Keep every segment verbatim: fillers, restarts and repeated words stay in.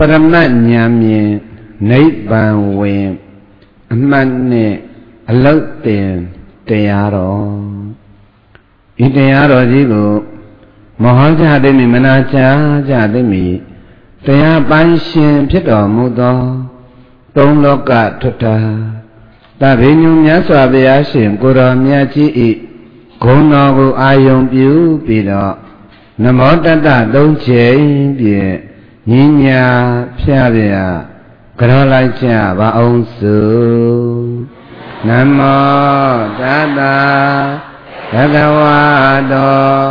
ရမတ်ဉာဏ်မြင်နိဗ္ဗာန်ဝင်အမှန်နဲ့အလုတ်တင်တရားတော်ဤတရားတော်ကြီးကိုမဟောကြားသိမိမနာကြားကြသိမိတရားပိုင်းရှင်ဖြစ်တော်မူသောသုံးလောကထွတ်တာတဗ္ဗညုမြတ်စွာဘုရားရှင်ကိုရောမြတ်ကြီးဤဂုဏ်တော်ကိုအာယုံပြုပြီးတော့နမောတတ္တသုံးချိန်ဖြင့်ညီညာဖြားပြကြောလိုက်ကြပါအောင်စုနမောတတ္တဘဂဝတော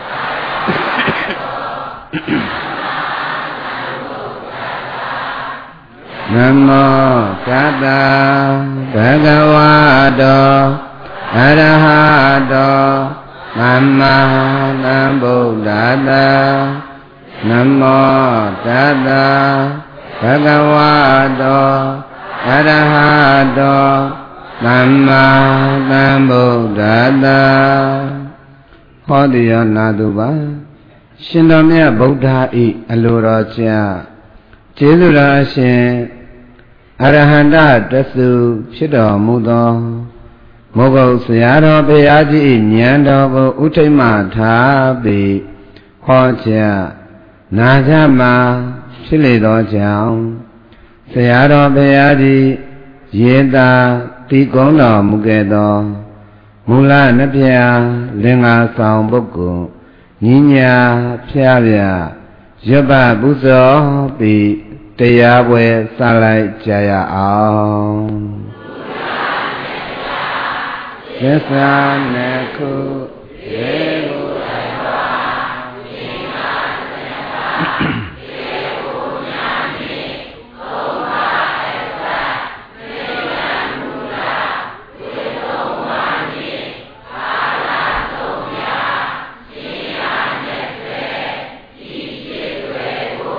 နမောတတ္တဘဂဝတောအရဟတောသမ္မာသမ္ဗုဒ္ဓတ္တနမောတတ္တဘဂဝတောအရဟတောသမ္မာသမ္ဗုဒ္ဓတ္တဟောတိယနာတုပါရှင်တော်မြတ်ဗုဒ္ဓဤအလိုတော်ကြောင့်ကျေးဇူးတော်ရှင်အရဟန္တတသုဖြစ်တော်မူသောမောဂုတ်ဆရာတော်ဘုရားကြီးဉာဏ်တော်ကိုဥထိတ်မှထားပြီးဟောကြားနာကြမှာဖြစ်လေသောကြောင့်ဆရာတော်ဘုရားကြီးရေသာတိကုံးတော်မူခဲ့သောမူလနှပြလင်္ကာဆောင်ပုဂ္ဂိုလ်ညီညာဖျားပြရွတ်ပပူဇော်ပြီးတရားပွဲစလိုက်ကြရအောင်သစ္စာနှစ်ခုရေကိုတိုင်ပါဒီမှာသစ္စာရေကိုညာနေသုံးပါးအစသေယံမူလာဝိသုံးပါးနေအာလာသုံးရာရှင်ရနဲ့စေဒီရှိတွေကို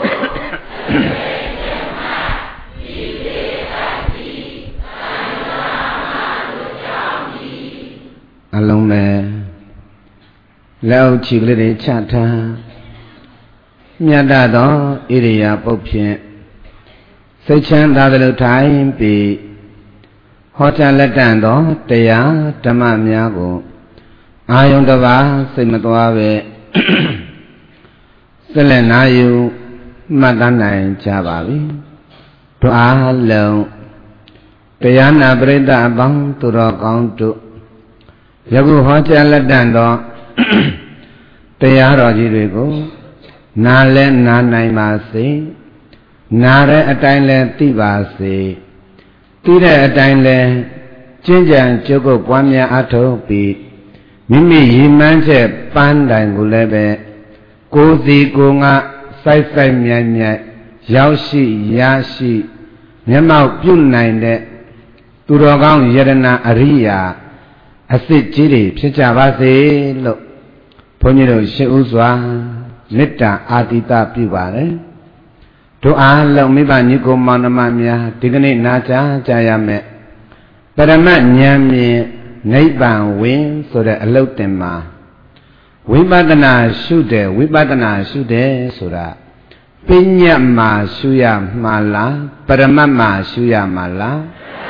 အလုံးမဲ့လက်အုပ်ချီကလေးတွေချထားမြတ်သောဣရိယာပုတ်ဖြင့်စိတ်ချမ်းသာသလိုထိုင်ပြီးဟောကြားလက်တန်သောတရားဓမ္မများကိုအာယုန်တစ်ပါးစိတ်မသွားပဲဆက်လက်နာယူမှတ်သားနိုင်ကြပါပြီတို့အားလုံးတရားနာပရိသတ်အပေါင်းသူတော်ကောင်းတို့ယခုဟောကြားလက်တန်သောတရားတော်ကြီးတွေကိုနားလဲနားနိုင်ပါစေနားတဲ့အတိုင်းလဲသိပါစေသိတဲ့အတိုင်းလဲကျင့်ကြံကြုတ်ကုတ်ပွားများအထောက်ပြီးမိမိရည်မှန်းချက်ပန်းတိုင်ကိုလည်းပဲကိုယ်စီကိုယ်ငါစိုက်စိုက်မြိုင်မြိုင်ရောက်ရှိရရှိမျက်မှောက်ပြုနိုင်တဲ့သူတော်ကောင်းယရဏအရိယာအစစ်ကြီးတွေဖြစ်ကြပါစေလို့ဘုန်းကြီးတို့ရှေ့ဥစွာမေတ္တာအာတိတပြုပါတယ်တို့အားလုံးမိဘညီကိုမောင်နှမများဒီကနေ့နာကြားကြရမယ်ပရမတ်ဉာဏ်မြင်နိဗ္ဗာန်ဝင်ဆိုတဲ့အလုတ်တင်မှာဝိပဿနာရှုတယ်ဝိပဿနာရှုတယ်ဆိုတာပညာမှာရှုရမှာလားပရမတ်မှာရှုရမှာလား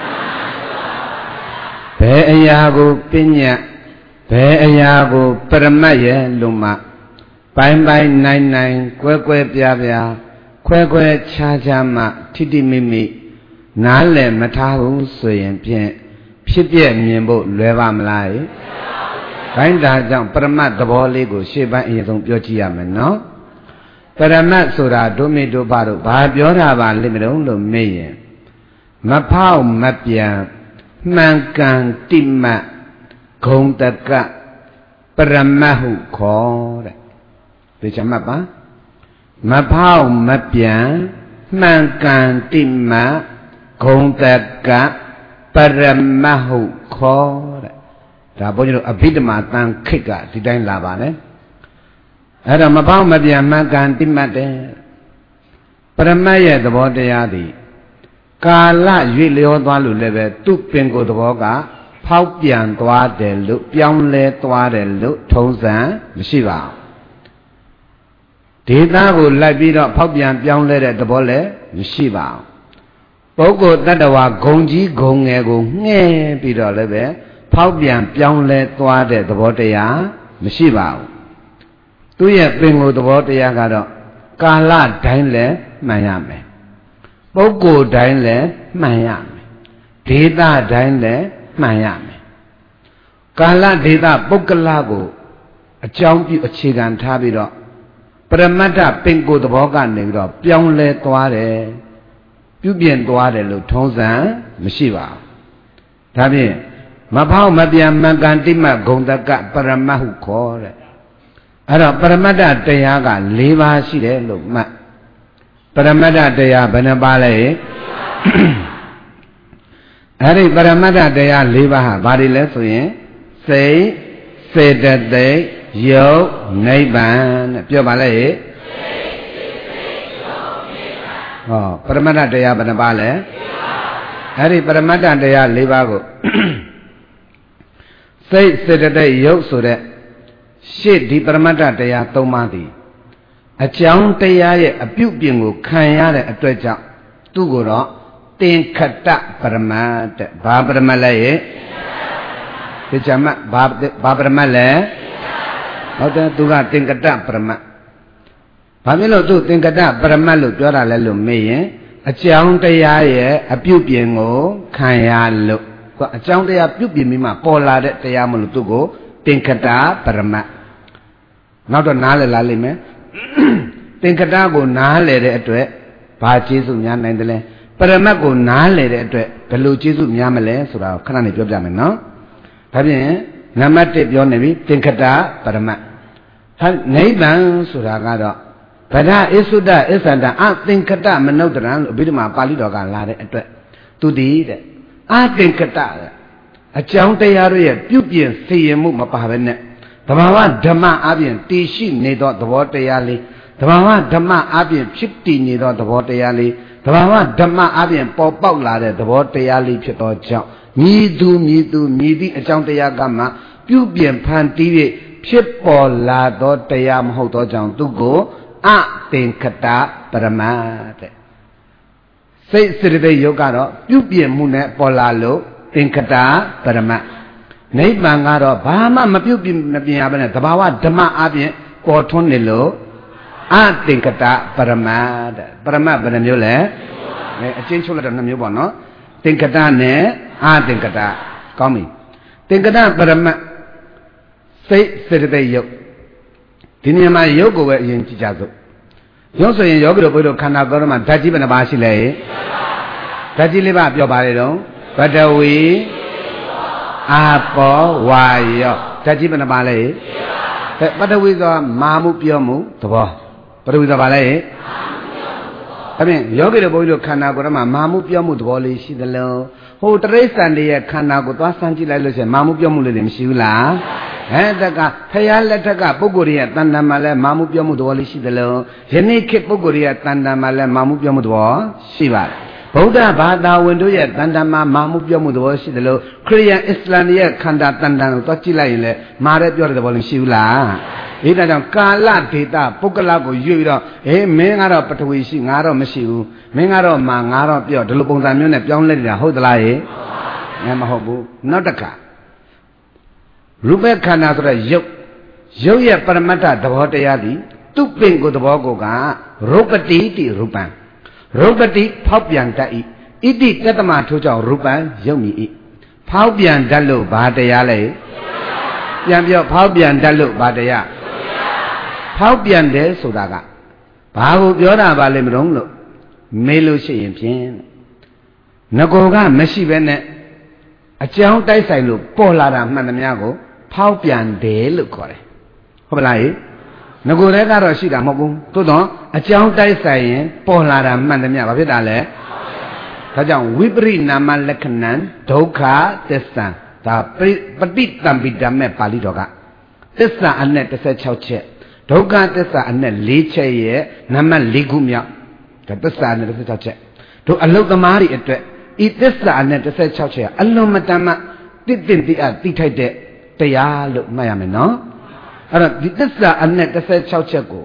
ဘယ်အရာကိုပညာဘယ်အရာကိုပရမတ်ရဲ့လို့မှပိုင်းပိုင်းနိုင်နိုင်ကွဲကွဲပြားပြားခွဲခွဲခြားခြားမှထိတိမိမိနားလည်မထားဘူးဆိုရင်ဖြင့်ဖြစ်ပြမြင်ဖို့လွယ်ပါမလား။ဒါကြောင့်ကြောင့်ပရမတ်သဘောလေးကိုရှေ့ပိုင်းအရင်ဆုံးပြောကြည့်ရမယ်နော်။ပရမတ်ဆိုတာဒုမေဒုဘတို့ဘာပြောတာပါလိမ့်မလို့လို့မေးရင်မဖောက်မပြန်မှန်ကန်တိမတ်ဂုံတကပရမတ်ဟုခေါ်တဲ့ဒီချမတ်ပါမဖောက်မပြန်မှန်ကန်တိမတ်ဂုံတကပရမတ်ဟုခေါ်တဲ့ဒါဘုန်းကြီးတို့အဘိဓမ္မာတန်ခိတ်ကဒီတိုင်းလာပါလေအဲ့တော့မဖောက်မပြန်မှန်ကန်တိမတ်တယ်ပရမတ်ရဲ့သဘောတရားသည်ကာလရွေ့လျောသွားလို့လည်းပဲသူ့ပင်ကိုယ်သဘောကဖောက်ပြန်သွားတယ်လို့ပြောင်းလဲသွားတယ်လို့ထုံးစံမရှိပါဘူးဒေသကိုလိုက်ပြီးတော့ဖောက်ပြန်ပြောင်းလဲတဲ့သဘောလည်းမရှိပါဘူးပုဂ္ဂိုလ်တ attva ဂုံကြီးဂုံငယ်ကိုငှဲပြီးတော့လည်းပဲဖောက်ပြန်ပြောင်းလဲသွားတဲ့သဘောတရားမရှိပါဘူးသူရဲ့ပင်ကိုယ်သဘောတရားကတော့ကာလတိုင်းလည်းမှန်ရမယ်ပုဂ္ဂိုလ်တိုင်းလည်းမှန်ရမယ်ဒေသတိုင်းလည်းမှန်ရမယ်ကာလဒေသပုဂ္ဂလကိုအကြောင်းပြုအခြေခံထားပြီးတော့ပရမတ္ထပင်ကိုယ်သဘောကနေပြီးတော့ပြောင်းလဲသွားတယ်ပြုပြင်သွားတယ်လို့ထုံးစံမရှိပါဘူးဒါဖြင့်မဖောက်မပြန်မကန်တိမဂုံတကပရမတ်ဟုခေါ်တဲ့အဲ့တော့ပရမတ္ထတရားက၄ပါးရှိတယ်လို့မှတ်ပရမတ္ထတရားဘယ်နှပါလဲအဲ့ဒီပရမတ္ထတရား၄ပါးဟာဘာတွေလဲဆိုရင်စိတ်စေတသိက်ယုတ်နိဗ္ဗာန်တဲ့ပြောပါလေဟောပရမတ္ထတရားဘယ်နှပါလဲအဲ့ဒီပရမတ္ထတရား၄ပါးကိုစိတ်စေတသိက်ယုတ်ဆိုတဲ့ရှေ့ဒီပရမတ္ထတရား၃ပါးသည်အကြောင်းတရားရဲ့အပြုပြင်ကိုခံရတဲ့အတွက်ကြောင့်သူ့ကိုတော့သင်္ခတပရမတ်တဲ့ဘာပရမတ်လဲရဲ့ဒီချမဘာဘာပရမတ်လဲဟုတ်တယ်သူကသင်္ကတပရမတ်ဘာဖြစ်လို့သူသင်္ကတပရမတ်လို့ပြောတာလဲလို့မေးရင်အကြောင်းတရားရဲ့အပြုပြင်ကိုခံရလို့သူအကြောင်းတရားပြုပြင်ပြီးမှပေါ်လာတဲ့တရားမလို့သူကိုသင်္ကတပရမတ်နောက်တော့နားလည်လာလိမ့်မယ်သင်္ကတကိုနားလည်တဲ့အတွက်ဘာကျေးဇူးများနိုင်တယ်လဲပရမတ်ကိုနားလည်တဲ့အတွက်ဘယ်လိုကျေးဇူးများမလဲဆိုတာကိုခဏနေပြောပြမယ်နော်ဒါဖြင့်နံပါတ်၁ပြောနေပြီသင်္ခတပရမတ်ဟာနိဗ္ဗာန်ဆိုတာကတော့ဗဒဣသုဒ္ဓဣသန္တအသင်္ခတမနုဿရံလို့အဘိဓမ္မာပါဠိတော်ကလာတဲ့အတွက်သူတည်တဲ့အသင်္ခတအကြောင်းတရားတို့ရဲ့ပြုပြင်စေရမှုမပါဘဲနဲ့သဘာဝဓမ္မအပြင်တည်ရှိနေသောသဘောတရားလေးသဘာဝဓမ္မအပြင်ဖြစ်တည်နေသောသဘောတရားလေးသဘာဝဓမ္မအပြင်ပေါ်ပေါက်လာတဲ့သဘောတရားလေးဖြစ်သောကြောင့်မြည်သူမြည်သူမြည်သည့်အကြောင်းတရားကမှပြုပြင်ဖန်တီး၍ဖြစ်ပေါ်လာသောတရားမဟုတ်သောကြောင့်သူကိုအသင်္ခတပရမတ်တဲ့စိတ်စေတသိက်ယုတ်ကတော့ပြုပြင်မှုနဲ့ပေါ်လာလို့သင်္ခတပရမတ်နိဗ္ဗာန်ကတော့ဘာမှမပြုတ်ပြမပြင်ရဘဲနဲ့သဘာဝဓမ္မအပြင်ပေါ်ထွန်းနေလို့အသင်္ကတပရမတ်တဲ့ပရမတ်ဘယ်နှမျိုးလဲအဲအချင်းချုပ်လိုက်တော့နှစ်မျိုးပေါ့နော်သင်္ကတနဲ့အသင်္ကတကောင်းပြီသင်္ကတပရမတ်စိတ်စေတသိက်ယုတ်ဒီနေရာမှာယုတ်ကိုပဲအရင်ကြည့်ကြစို့ယုတ်ဆိုရင်ယောဂီတို့ဘုရားခန္ဓာကိုယ်မှာဓာတ်ကြီးဘယ်နှပါရှိလဲဓာတ်ကြီးလေးပါပြောပါလေတော့ပထဝီအာပောဝါယောဓာတ်ကြီးဘယ်နှပါလဲပထဝီဆိုတာမာမှုပြောမှုသဘောပထဝီဆိုတာဘာလဲအဲ့ပြင်ယောဂီတို့ဘုန်းကြီးတို့ခန္ဓာကိုယ်မှာမာမှုပြောမှုသဘောလေးရှိသလုံးဟိုတရိစ္ဆာန်တွေရဲ့ခန္ဓာကိုသွားဆန်းကြည့်လိုက်လို့ရှိရင်မာမှုပြောမှုလေးတွေမရှိဘူးလားဟဲ့တကဖရာလက်ထက်ကပုဂ္ဂိုလ်တွေရဲ့တဏ္ဍာမှာလဲမာမှုပြောမှုသဘောလေးရှိသလုံးယနေ့ခေတ်ပုဂ္ဂိုလ်တွေရဲ့တဏ္ဍာမှာလဲမာမှုပြောမှုသဘောရှိပါတယ်ဗုဒ္ဓဘာသာဝင်တို့ရဲ့တဏ္ဍာမှာမာမှုပြောမှုသဘောရှိတယ်လို့ခရိယန်အစ္စလာမ်ရဲ့ခန္ဓာတဏ္ဍာကိုသွားကြည့်လိုက်ရင်လေမာတဲ့ပြောတဲ့သဘောလည်းရှိဘူးလားဒီဒါကြောင့်ကာလဒေတာပုဂ္ဂလကိုရွေ့ပြီးတော့အေးမင်းကတော့ပထဝီရှိငါတော့မရှိဘူးမင်းကတော့မာငါတော့ပြောဒီလိုပုံစံမျိုးနဲ့ပြောင်းလဲနေတာဟုတ်သလားဟဲ့ငါမဟုတ်ဘူးနောက်တစ်ခါရူပခန္ဓာဆိုတဲ့ယုတ်ယုတ်ရဲ့ပရမတ္ထသဘောတရားသည်သူ့ပင်ကိုယ်သဘောကိုကရုပ်ပတိတိရူပံရုပ်ပတိဖောက်ပြန်တတ်၏ဣတိတတ္တမထိုးကြောင့်ရူပံယုတ်မြည်၏ဖောက်ပြန်တတ်လို့ဘာတရားလဲပြန်ပြောဖောက်ပြန်တတ်လို့ဘာတရားဖောက်ပြန်တယ်ဆိုတာကဘာကိုပြောတာပါလဲမလို့လို့မေးလို့ရှိရင်ဖြင့်ငကိုကမရှိဘဲနဲ့အကြောင်းတိုက်ဆိုင်လို့ပေါ်လာတာမှန်သမျှကိုဖောက်ပြန်တယ်လို့ခေါ်တယ်ဟုတ်ပါလားဟိငကိုလည်းကတော့ရှိတာမဟုတ်ဘူးသို့တော့အကြောင်းတိုက်ဆိုင်ရင်ပေါ်လာတာမှန်သမျှဘာဖြစ်တာလဲဒါကြောင့်ဝိပရိနာမလက္ခဏံဒုက္ခသစ္စာဒါပฏิတံပိဓမ္မေပါဠိတော်ကသစ္စာအနဲ့တစ်ဆယ်ခြောက်ချက်ဒုက္ခသစ္စာအနဲ့လေးချက်ရဲ့နံပါတ်လေးခုမြောက်ဒါသစ္စာအနဲ့တစ်ဆယ်ခြောက်ချက်တို့အလုတ်သမားတွေအတွက်ဤသစ္စာအနဲ့တစ်ဆယ်ခြောက်ချက်အလွန်မတန်မှတိတိတိအတိထိုက်တဲ့တရားလို့မှတ်ရမယ်နော်အဲ့တော့ဒီသစ္စာအနဲ့တစ်ဆယ်ခြောက်ချက်ကို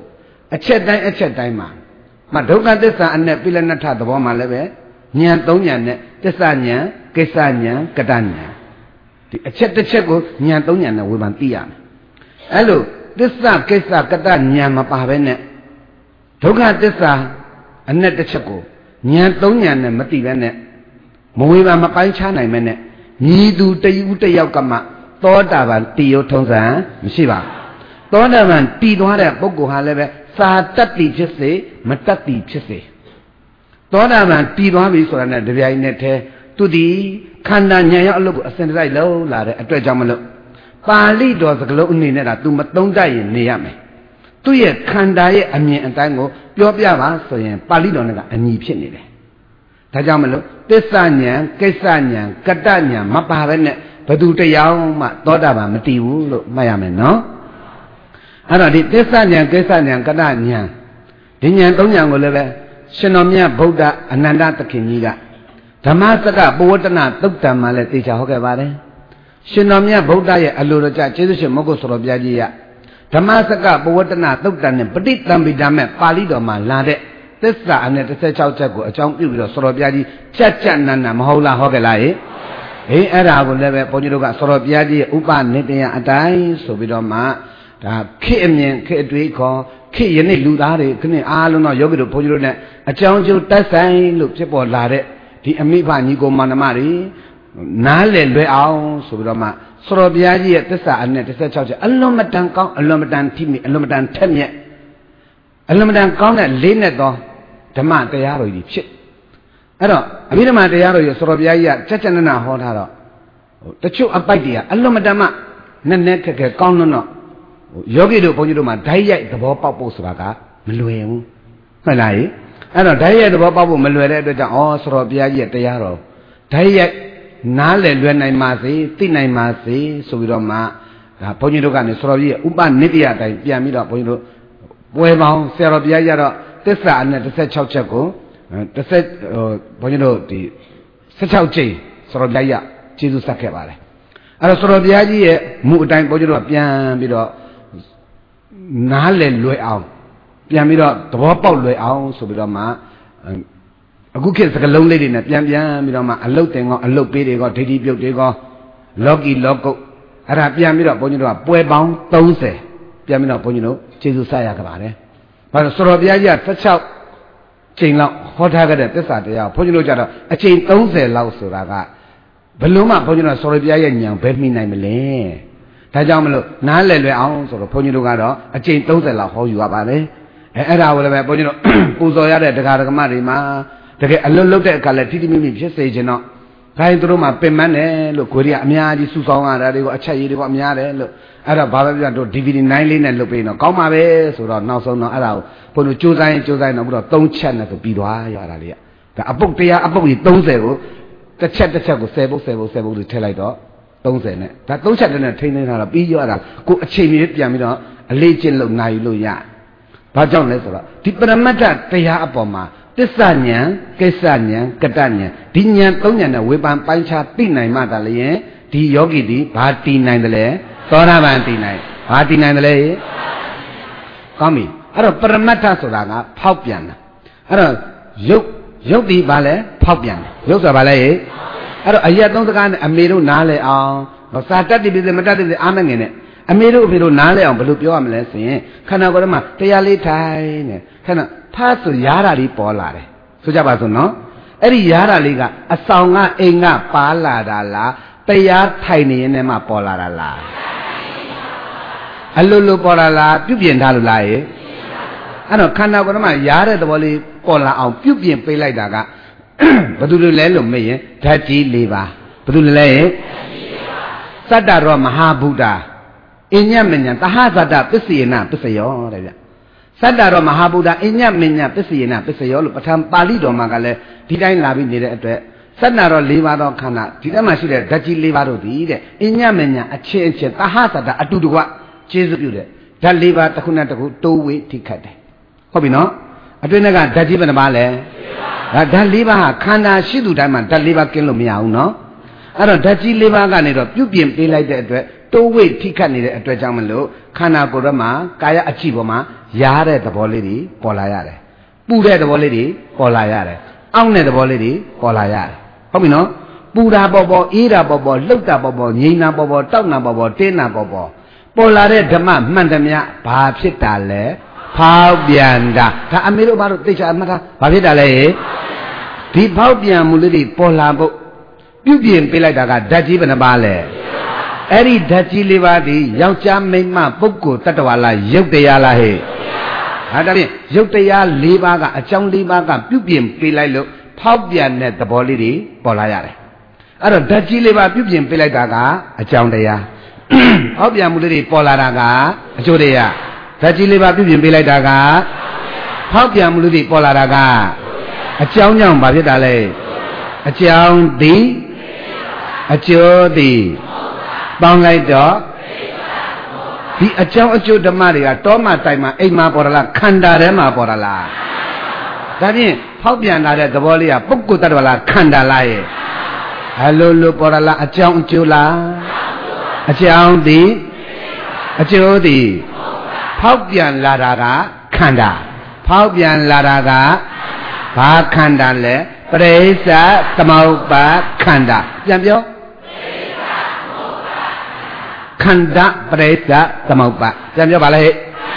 အချက်တိုင်းအချက်တိုင်းမှာမဒုက္ခသစ္စာအနဲ့ပိလနထသဘောမှာလည်းပဲဉာဏ်သုံးဉာဏ်နဲ့သစ္စာဉာဏ်ကိစ္စဉာဏ်ကတ္တဉာဏ်ဒီအချက်တစ်ချက်ကိုဉာဏ်သုံးဉာဏ်နဲ့ဝေဖန်သိရမယ်အဲ့လိုသစ္စာကိစ္စကတ္တဉာဏ်မပါဘဲနဲ့ဒုက္ခသစ္စာအနဲ့တစ်ချက်ကိုဉာဏ်သုံးဉာဏ်နဲ့မသိဘဲနဲ့မဝေဖန်မပိုင်းခြားနိုင်ဘဲနဲ့ညီသူတယူတယောက်ကမှသောတာပန်တည်ရထုံးစံမရှိပါသောတာပန်တည်သွားတဲ့ပုဂ္ဂိုလ်ဟာလည်းပဲစာတတ်တိဖြစ်စေမတတ်တိဖြစ်စေသောတာပန်တည်သွားပြီဆိုတာနဲ့တပြိုင်နက်တည်းသူဒီခန္ဓာဉာဏ်ရောက်အလုပ်ကိုအစဉ်တစိုက်လုံးလာတဲ့အတွက်ကြောင့်မလို့ပါဠိတော်စကားလုံးအနေနဲ့က तू မသုံးတတ်ရင်နေရမယ်သူ့ရဲ့ခန္ဓာရဲ့အမြင်အတိုင်းကိုပြောပြပါဆိုရင်ပါဠိတော်နဲ့ကအညီဖြစ်နေတယ်ဒါကြောင့်မလို့သစ္စာဉာဏ်ကိစ္စဉာဏ်ကတ္တဉာဏ်မပါဘဲနဲ့ဘယ်သူတရားမှသောတာပန်မတည်ဘူးလို့မှတ်ရမယ်နော်အဲ့တော့ဒီသစ္စာဉာဏ်ကိစ္စဉာဏ်ကတ္တဉာဏ်ဒီဉာဏ်သုံးဉာဏ်ကိုလည်းပဲရှင်တော်မြတ်ဗုဒ္ဓအနန္တသခင်ကြီးကဓမ္မစကပဝတ္တနာသုတ်တံမှာလည်းသိချဟောခဲ့ပါတယ်ရှင်တော်မြတ်ဗုဒ္ဓရဲ့အလိုတော်ကြကျေးဇူးရှင်မဂ္ဂုဆိုတော်ဘုရားကြီးကဓမ္မစကပဝတ္တနာသုတ်တံနဲ့ပဋိသင်္ပိဓာမဲ့ပါဠိတော်မှာလာတဲ့သစ္စာအနဲ့တစ်ဆယ်ခြောက်ချက်ကိုအကြောင်းပြုပြီးတော့ဆိုတော်ဘုရားကြီးကြက်ကြက်နန်းနန်းမဟုတ်လားဟောခဲ့လားဟေးအေးအဲ့ဒါကိုလည်းပဲဘုန်းကြီးတို့ကဆိုတော်ဘုရားကြီးရဲ့ဥပနိတယအတိုင်းဆိုပြီးတော့မှဒါခေအမြင်ခေအတွေ့ခေါ်ခေယနေ့လူသားတွေခဏအားလုံးတော့ယောဂီတို့ဘုန်းကြီးတို့ ਨੇ အကြောင်းကျိုးတက်ဆိုင်လို့ဖြစ်ပေါ်လာတဲ့ဒီအမိဖညီကိုမန္တမတွေနားလည်လွယ်အောင်ဆိုပြီးတော့မှဆိုတော်ဘုရားကြီးရဲ့သစ္စာအနဲ့တစ်ဆယ်ခြောက်ချက်အလွန်မတန်ကောင်းအလွန်မတန်ထိမိအလွန်မတန်ထက်မြက်အလွန်မတန်ကောင်းတဲ့လေးနဲ့သောဓမ္မတရားတော်ကြီးဖြစ်အဲ့တော့အဘိဓမ္မာတရားတော်ကြီးဆိုတော်ဘုရားကြီးကကြက်ကြက်နနဟောထားတော့တချို့အပိုက်တွေကအလွန်မတန်မှနက်နက်ခက်ခဲကောင်းလွန်းတော့ယောဂီတို့ဘုန်းကြီးတို့မှာဓာတ်ရိုက်သဘောပေါက်ဖို့ဆိုတာကမလွယ်ဘူးမှတ်လားဟိအဲ့တော့ဓာတ်ရိုက်သဘောပေါက်ဖို့မလွယ်တဲ့အတွက်ကြောင့်ဩဆိုတော်ဘုရားကြီးရဲ့တရားတော်ဓာတ်ရိုက်နားလည်လွယ်နိုင်ပါစေသိနိုင်ပါစေဆိုပြီးတော့မှဒါဘုန်းကြီးတို့ကနေဆိုတော်ကြီးရဲ့ဥပနိတ္တယအတိုင်းပြန်ပြီးတော့ဘုန်းကြီးတို့ပွဲပေါင်းဆရာတော်ဘုရားကြီးကတော့သစ္စာအနဲ့တစ်ဆယ်ခြောက်ချက်ကိုတစ်ဆက်ဟိုဘုန်းကြီးတို့ဒီဆယ်ခြောက်ကျိန်ဆိုတော်ဘုရားကြီးကကျေးဇူးဆက်ခဲ့ပါတယ်အဲ့တော့ဆိုတော်ဘုရားကြီးရဲ့မူအတိုင်းဘုန်းကြီးတို့ကပြန်ပြီးတော့နားလည်လွယ်အောင်ပြန်ပြီးတော့သဘောပေါက်လွယ်အောင်ဆိုပြီးတော့မှအခုခေတ်စကလုံးလေးတွေနဲ့ပြန်ပြန်ပြီးတော့မှအလုတ်တင်ကောအလုတ်ပေးတွေကဒိဋ္ဌိပြုတ်တွေကောလောကီလောကုတ်အဲ့ဒါပြန်ပြီးတော့ဘုန်းကြီးတို့ကပွဲပေါင်းသုံးဆယ်ပြန်ပြီးတော့ဘုန်းကြီးတို့ကျေးဇူးဆက်ရကြပါတယ်ဘာလို့ဆိုတော်ဘုရားကြီးကတစ်ချောက်ချိန်လောက်ဟောထားခဲ့တဲ့သစ္စာတရားဘုန်းကြီးတို့ကြတော့အချိန်သုံးဆယ်လောက်ဆိုတာကဘယ်လို့မှဘုန်းကြီးတို့ဆိုတော်ဘုရားရဲ့ဉာဏ်ဘယ်မိနိုင်မလဲဒါကြောင့်မလို့နားလည်လွယ်အောင်ဆိုတော့ဘုန်းကြီးတို့ကတော့အချိန်သုံးဆယ်လောက်ဟောယူရပါတယ်အဲအဲ့ဒါကိုလည်းပဲဘုန်းကြီးတို့ပူဇော်ရတဲ့တရားဓမ္မတွေမှာတကယ်အလွတ်လွတ်တဲ့အခါလဲတိတိမိမိဖြစ်စေခြင်းတော့ခိုင်းသူတို့မှပင်မတယ်လို့ကိုရီးယားအများကြီးစုဆောင်းရတာတွေကိုအချက်ရည်တွေကိုအများတယ်လို့အဲ့တော့ဘာပဲပြောတို့ ဒီ ဗီ ဒီ နိုင်လေးနဲ့လုပ်ပေးတော့ကောင်းပါပဲဆိုတော့နောက်ဆုံးတော့အဲ့ဒါကိုဘုန်းတို့ကြိုးစားရင်ကြိုးစားရင်တော့ပြီးတော့သုံးချက်နဲ့ဆိုပြီးသွားရတာလေးကဒါအပုတ်တရားအပုတ်ကြီးသုံးဆယ်ကိုတစ်ချက်တစ်ချက်ကိုဆယ်ပုတ်ဆယ်ပုတ်ဆယ်ပုတ်တွေထည့်လိုက်တော့သုံးဆယ်နဲ့ဒါသုံးချက်တည်းနဲ့ထိန်းသိမ်းထားတော့ပြီးရတာကိုအချိန်ကြီးပြန်ပြီးတော့အလေးကျင့်လို့နိုင်လို့ရဘာကြောင့်လဲဆိုတော့ဒီပရမတ္ထတရားအပေါ်မှာသစ္စာဉာဏ်ကိစ္စဉာဏ်ကတ္တဉာဏ်ဒီဉာဏ်သုံးဉာဏ်နဲ့ဝေဖန်ပိုင်းခြားသိနိုင်မှသာလျင်ဒီယောဂီဒီဘာတည်နိုင်တယ်လဲသောတာပန်တည်နိုင်ဘာတည်နိုင်တယ်လဲကောင်းပြီအဲ့တော့ပရမတ္ထဆိုတာကဖောက်ပြန်တာအဲ့တော့ရုပ်ရုပ်ဒီဘာလဲဖောက်ပြန်တယ်ရုပ်ဆိုတာဘာလဲအဲ့တော့အရက်သုံးစကားနဲ့အမေတို့နားလဲအောင်စာတတ်တိပိစမတတ်တိအာမငင်နဲ့အမေတို့အဖေတို့နားလဲအောင်ဘယ်လိုပြောရမလဲဆိုရင်ခန္ဓာကိုယ်ထဲမှာတရားလေးထိုင်နေခဏဖားဆိုရားတာလေးပေါ်လာတယ်ဆိုကြပါစို့နော်အဲ့ဒီရားတာလေးကအဆောင်ကအိမ်ကပါလာတာလားတရားထိုင်နေရင်လည်းမှပေါ်လာတာလားအလိုလိုပေါ်လာလားပြုပြင်ထားလို့လားရေအဲ့တော့ခန္ဓာကိုယ်ထဲမှာရားတဲ့သဘောလေးပေါ်လာအောင်ပြုပြင်ပေးလိုက်တာကဘယ်သူလဲလို့မေးရင်ဓာတ်ကြီး၄ပါးဘယ်သူလဲရင်သတ္တရောမဟာဗုဒ္ဓအညမညံသဟဇတပစ္စယေနပစ္စယောတဲ့ဗျသတ္တရောမဟာဗုဒ္ဓအညမညံပစ္စယေနပစ္စယောလို့ပဋ္ဌာန်းပါဠိတော်မှာကလည်းဒီတိုင်းလာပြီးနေတဲ့အတွက်သတ္တရော၄ပါးသောခန္ဓာဒီထဲမှာရှိတဲ့ဓာတ်ကြီး၄ပါးတို့သည်တဲ့အညမညံအချင်းအချင်းသဟဇတအတူတကွကျေစုပြုတဲ့ဓာတ်၄ပါးတစ်ခုနဲ့တစ်ခုတိုးဝေးထိခတ်တယ်ဟုတ်ပြီနော်အတွင်းကဓာတ်ကြီးဘယ်နှပါလဲဒါဓာတ်၄ပါးဟာခန္ဓာရှိသူတိုင်းမှာဓာတ်၄ပါးကင်းလို့မရဘူးနော်အဲ့တော့ဓာတ်ကြီး၄ပါးကနေတော့ပြုပြင်ပေးလိုက်တဲ့အတွက်တိုးဝေးထိခတ်နေတဲ့အတွက်ကြောင့်မလို့ခန္ဓာကိုယ်ထဲမှာကာယအကြည့်ပေါ်မှာရားတဲ့သဘောလေးတွေပေါ်လာရတယ်ပူတဲ့သဘောလေးတွေပေါ်လာရတယ်အောင့်တဲ့သဘောလေးတွေပေါ်လာရတယ်ဟုတ်ပြီနော်ပူတာပေါ်ပေါ်အေးတာပေါ်ပေါ်လှုပ်တာပေါ်ပေါ်ငြိမ်တာပေါ်ပေါ်တောက်တာပေါ်ပေါ်တင်းတာပေါ်ပေါ်ပေါ်လာတဲ့ဓမ္မမှန်သမျှဘာဖြစ်တာလဲဖောက်ပြန်တာဒါအမေတို့ဘာလို့သိချာမှတ်တာဘာဖြစ်တာလဲဒီဖောက်ပြန်မှုလေးတွေပေါ်လာဖို့ပြုပြင်ပေးလိုက်တာကဓာတ်ကြီးဘယ်နှပါလဲအဲ့ဒီဓာတ်ကြီးလေးပါးဒီယောက်ျားမိန်းမပုဂ္ဂိုလ်တ attva လားရုပ်တရားလားဟဲ့ဟာဒါဖြင့်ရုပ်တရား၄ပါးကအကြောင်း၄ပါးကပြုပြင်ပေးလိုက်လို့ဖောက်ပြန်တဲ့သဘောလေးတွေပေါ်လာရတယ်အဲ့တော့ဓာတ်ကြီးလေးပါးပြုပြင်ပေးလိုက်တာကအကြောင်းတရားဖောက်ပြန်မှုလေးတွေပေါ်လာတာကအကျိုးတရားဓာတ်ကြီးလေးပါးပြုပြင်ပေးလိုက်တာကဖောက်ပြန်မှုလေးတွေပေါ်လာတာကအကြောင်းကြောင့်ဘာဖြစ်တာလဲအကြောင်းသည်အကျိုးသည်ပေါင်းလိုက်တော့ဒီအကြောင်းအကျိုးဓမ္မတွေကတောမှတိုင်မှအိမ်မှာပေါ်လာလားခန္ဓာထဲမှာပေါ်လာလားဒါဖြင့်ဖောက်ပြန်လာတဲ့သဘောလေးကပုဂ္ဂိုလ်တ attva လားခန္ဓာလားရဲ့အလိုလိုပေါ်လာလားအကြောင်းအကျိုးလားအကြောင်းသည်အကျိုးသည်ဖောက်ပြန်လာတာကခန္ဓာဖောက်ပြန်လာတာကဘာခန္ဓာလဲပရိစ္ဆသမုပ္ပါခန္ဓာပြန်ပြောခန္ဓာပရိစ္ဆသမုပ္ပါပြန်ပြောပါလေဟဲ့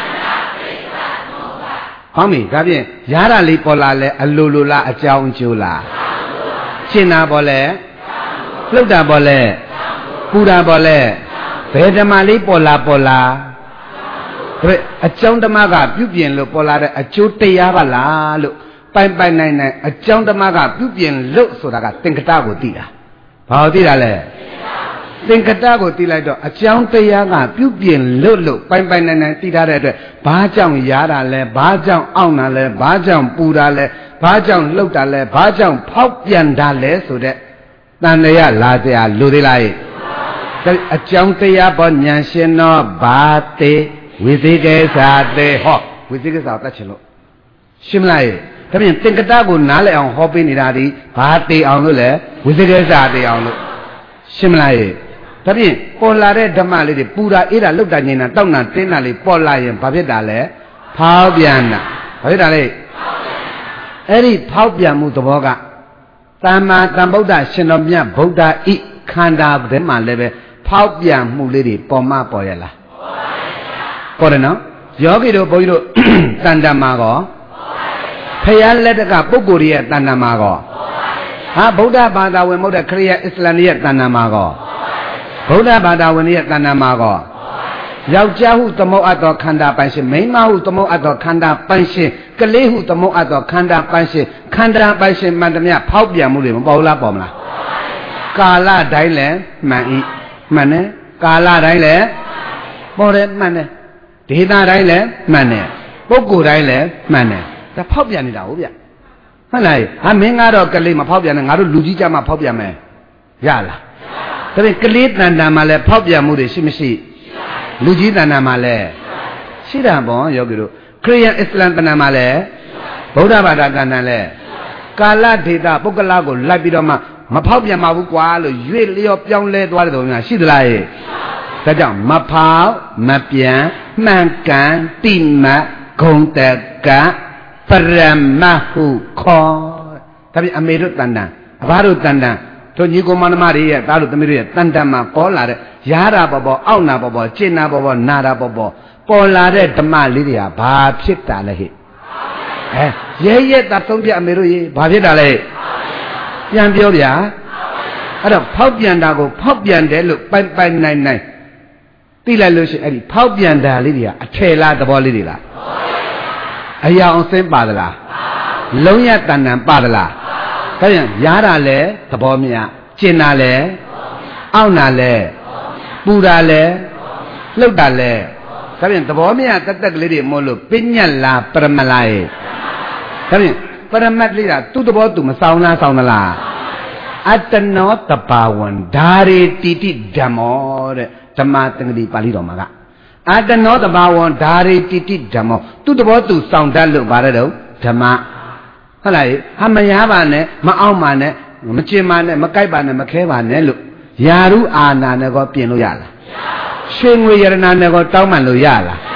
ဟောပြီဒါဖြင့်ရတာလေးပေါ်လာလဲအလိုလိုလားအကြောင်းအကျိုးလားရှင်းတာပေါ်လဲလှုပ်တာပေါ်လဲပူတာပေါ်လဲဘယ်ဓမ္မလေးပေါ်လာပေါ်လာဒါအကြောင်းဓမ္မကပြုပြင်လို့ပေါ်လာတဲ့အကျိုးတရားပါလားလို့ပိုင်ပိုင်နိုင်နိုင်အကြောင်းဓမ္မကပြုပြင်လို့ဆိုတာကသင်္ကတကိုသိတာဘာလို့သိတာလဲသင်္ကတကိုသိလိုက်တော့အကြောင်းတရားကပြုပြင်လို့လို့ပိုင်ပိုင်နိုင်နိုင်သိထားတဲ့အတွက်ဘာကြောင့်ရားတာလဲဘာကြောင့်အောင့်တာလဲဘာကြောင့်ပူတာလဲဘာကြောင့်လှုပ်တာလဲဘာကြောင့်ဖောက်ပြန်တာလဲဆိုတဲ့တန်တရားလာစရာလိုသေးလားအကြောင်းတရားပေါ်ဉာဏ်ရှင်တော့ဘာသေးဝိသေကေသာသေးဟောဝိသေကေသာတတ်ချင်လို့ရှင်းမလားဒါဖြင့်သင်္ကတကိုနားလည်အောင်ဟောပေးနေတာဒီဘာသေးအောင်လို့လဲဝိသေကေသာသေးအောင်လို့ရှင်းမလားဒါဖြင့်ပေါ်လာတဲ့ဓမ္မလေးတွေပူတာအေးတာလှုပ်တာငြိမ်တာတောက်တာတင်းတာလေးပေါ်လာရင်ဘာဖြစ်တာလဲဖောက်ပြန်တာဘာဖြစ်တာလဲအဲ့ဒီဖောက်ပြန်မှုသဘောကသမ္မာသမ္ဗုဒ္ဓရှင်တော်မြတ်ဗုဒ္ဓဤခန္ဓာထဲမှာလည်းပဲဖောက်ပြန်မှုလေးတွေပေါ်မပေါ်ရလားပေါ်တယ်နော်ယောဂီတို့ဘုန်းကြီးတို့တန်တမာကောဖယားလက်တကပုဂ္ဂိုလ်ရဲ့တန်တမာကောဟာဗုဒ္ဓဘာသာဝင်မဟုတ်တဲ့ခရစ်ယာန်အစ္စလာမ်ရဲ့တန်တမာကောဗုဒ္ဓဘာသာဝင်ရဲ့တန်တမာကောယောက်ျားဟုသမုတ်အပ်သောခန္ဓာပိုင်ရှင်မိန်းမဟုသမုတ်အပ်သောခန္ဓာပိုင်ရှင်ကလေးဟုသမုတ်အပ်သောခန္ဓာပိုင်ရှင်ခန္ဓာပိုင်ရှင်မှန်သမျှဖောက်ပြန်မှုတွေမပေါ်လားပေါ်မလားကာလတိုင်းလည်းမှန်ဤမှန်တယ်ကာလတိုင်းလည်းပေါ်တယ်မှန်တယ်ဒေသတိုင်းလည်းမှန်တယ်ပုဂ္ဂိုလ်တိုင်းလည်းမှန်တယ်ဒါဖောက်ပြန်နေတာဟုတ်ဗျဟုတ်လားဟာမင်းကတော့ကလေးမဖောက်ပြန်နဲ့ငါတို့လူကြီးကြမှာဖောက်ပြန်မယ်ရလားဒါပေမဲ့ကလေးတန်တန်မှာလည်းဖောက်ပြန်မှုတွေရှိမရှိလူကြီးတဏ္ဍာမှာလဲရှိတာပေါ့ယောဂီတို့ခရစ်ယာန်အစ္စလာမ်တဏ္ဍာမှာလဲဗုဒ္ဓဘာသာတဏ္ဍာလဲကာလဒေတာပုဂ္ဂလကိုလိုက်ပြီးတော့မှမဖောက်ပြန်ပါဘူးကွာလို့ရွေ့လျော့ပြောင်းလဲသွားတဲ့ပုံများရှိသလားရဲ့ဒါကြောင့်မဖောက်မပြန်မှန်ကန်တိမတ်ဂုံတကပရမဟုခေါ်ဒါပြင်အမေတို့တဏ္ဍာအဘတို့တဏ္ဍာတို့ညီကောင်မမတွေရဲ့သားတို့သမီးတို့ရဲ့တန်တန်မှာပေါ်လာတဲ့ရာတာပေါ်ပေါ်အောက်နာပေါ်ပေါ်ကျင်နာပေါ်ပေါ်နာတာပေါ်ပေါ်ပေါ်လာတဲ့ဓမ္မလေးတွေကဘာဖြစ်တာလဲဟဲ့အဲရဲရဲတာသုံးပြအမေတို့ရေဘာဖြစ်တာလဲပြန်ပြောဗျာအဲ့တော့ဖောက်ပြန်တာကိုဖောက်ပြန်တယ်လို့ပိုင်ပိုင်နိုင်နိုင်သိလိုက်လို့ရှိရင်အဲ့ဒီဖောက်ပြန်တာလေးတွေကအထယ်လားသဘောလေးတွေလားအရာအောင်စင်းပါသလားလုံးရတန်တန်ပါသလားဒါပြန်ရာတာလဲသဘောမြတ်ကျင်တာလဲအောင့်တာလဲပူတာလဲလှုပ်တာလဲဒါပြန်သဘောမြတ်တက်တက်ကလေးတွေမို့လို့ပညတ်လားပရမလားရဲ့ဒါပြန်ပရမတ်လေးကသူ့သဘောသူမဆောင်လားဆောင်သလားအတ္တနောတဘာဝံဓာရေတိတိဓမ္မောတဲ့ဓမ္မတက္ကတိပါဠိတော်မှာကအတ္တနောတဘာဝံဓာရေတိတိဓမ္မောသူ့သဘောသူဆောင်တတ်လို့ပါတယ်တော့ဓမ္မဟုတ်လားဟာမရပါနဲ့မအောင်ပါနဲ့မကျင်ပါနဲ့မကြိုက်ပါနဲ့မခဲပါနဲ့လို့ယာရုအာနာနဲ့ကောပြင်လို့ရလားရွှေငွေရတနာနဲ့ကောတောင်းပန်လို့ရလား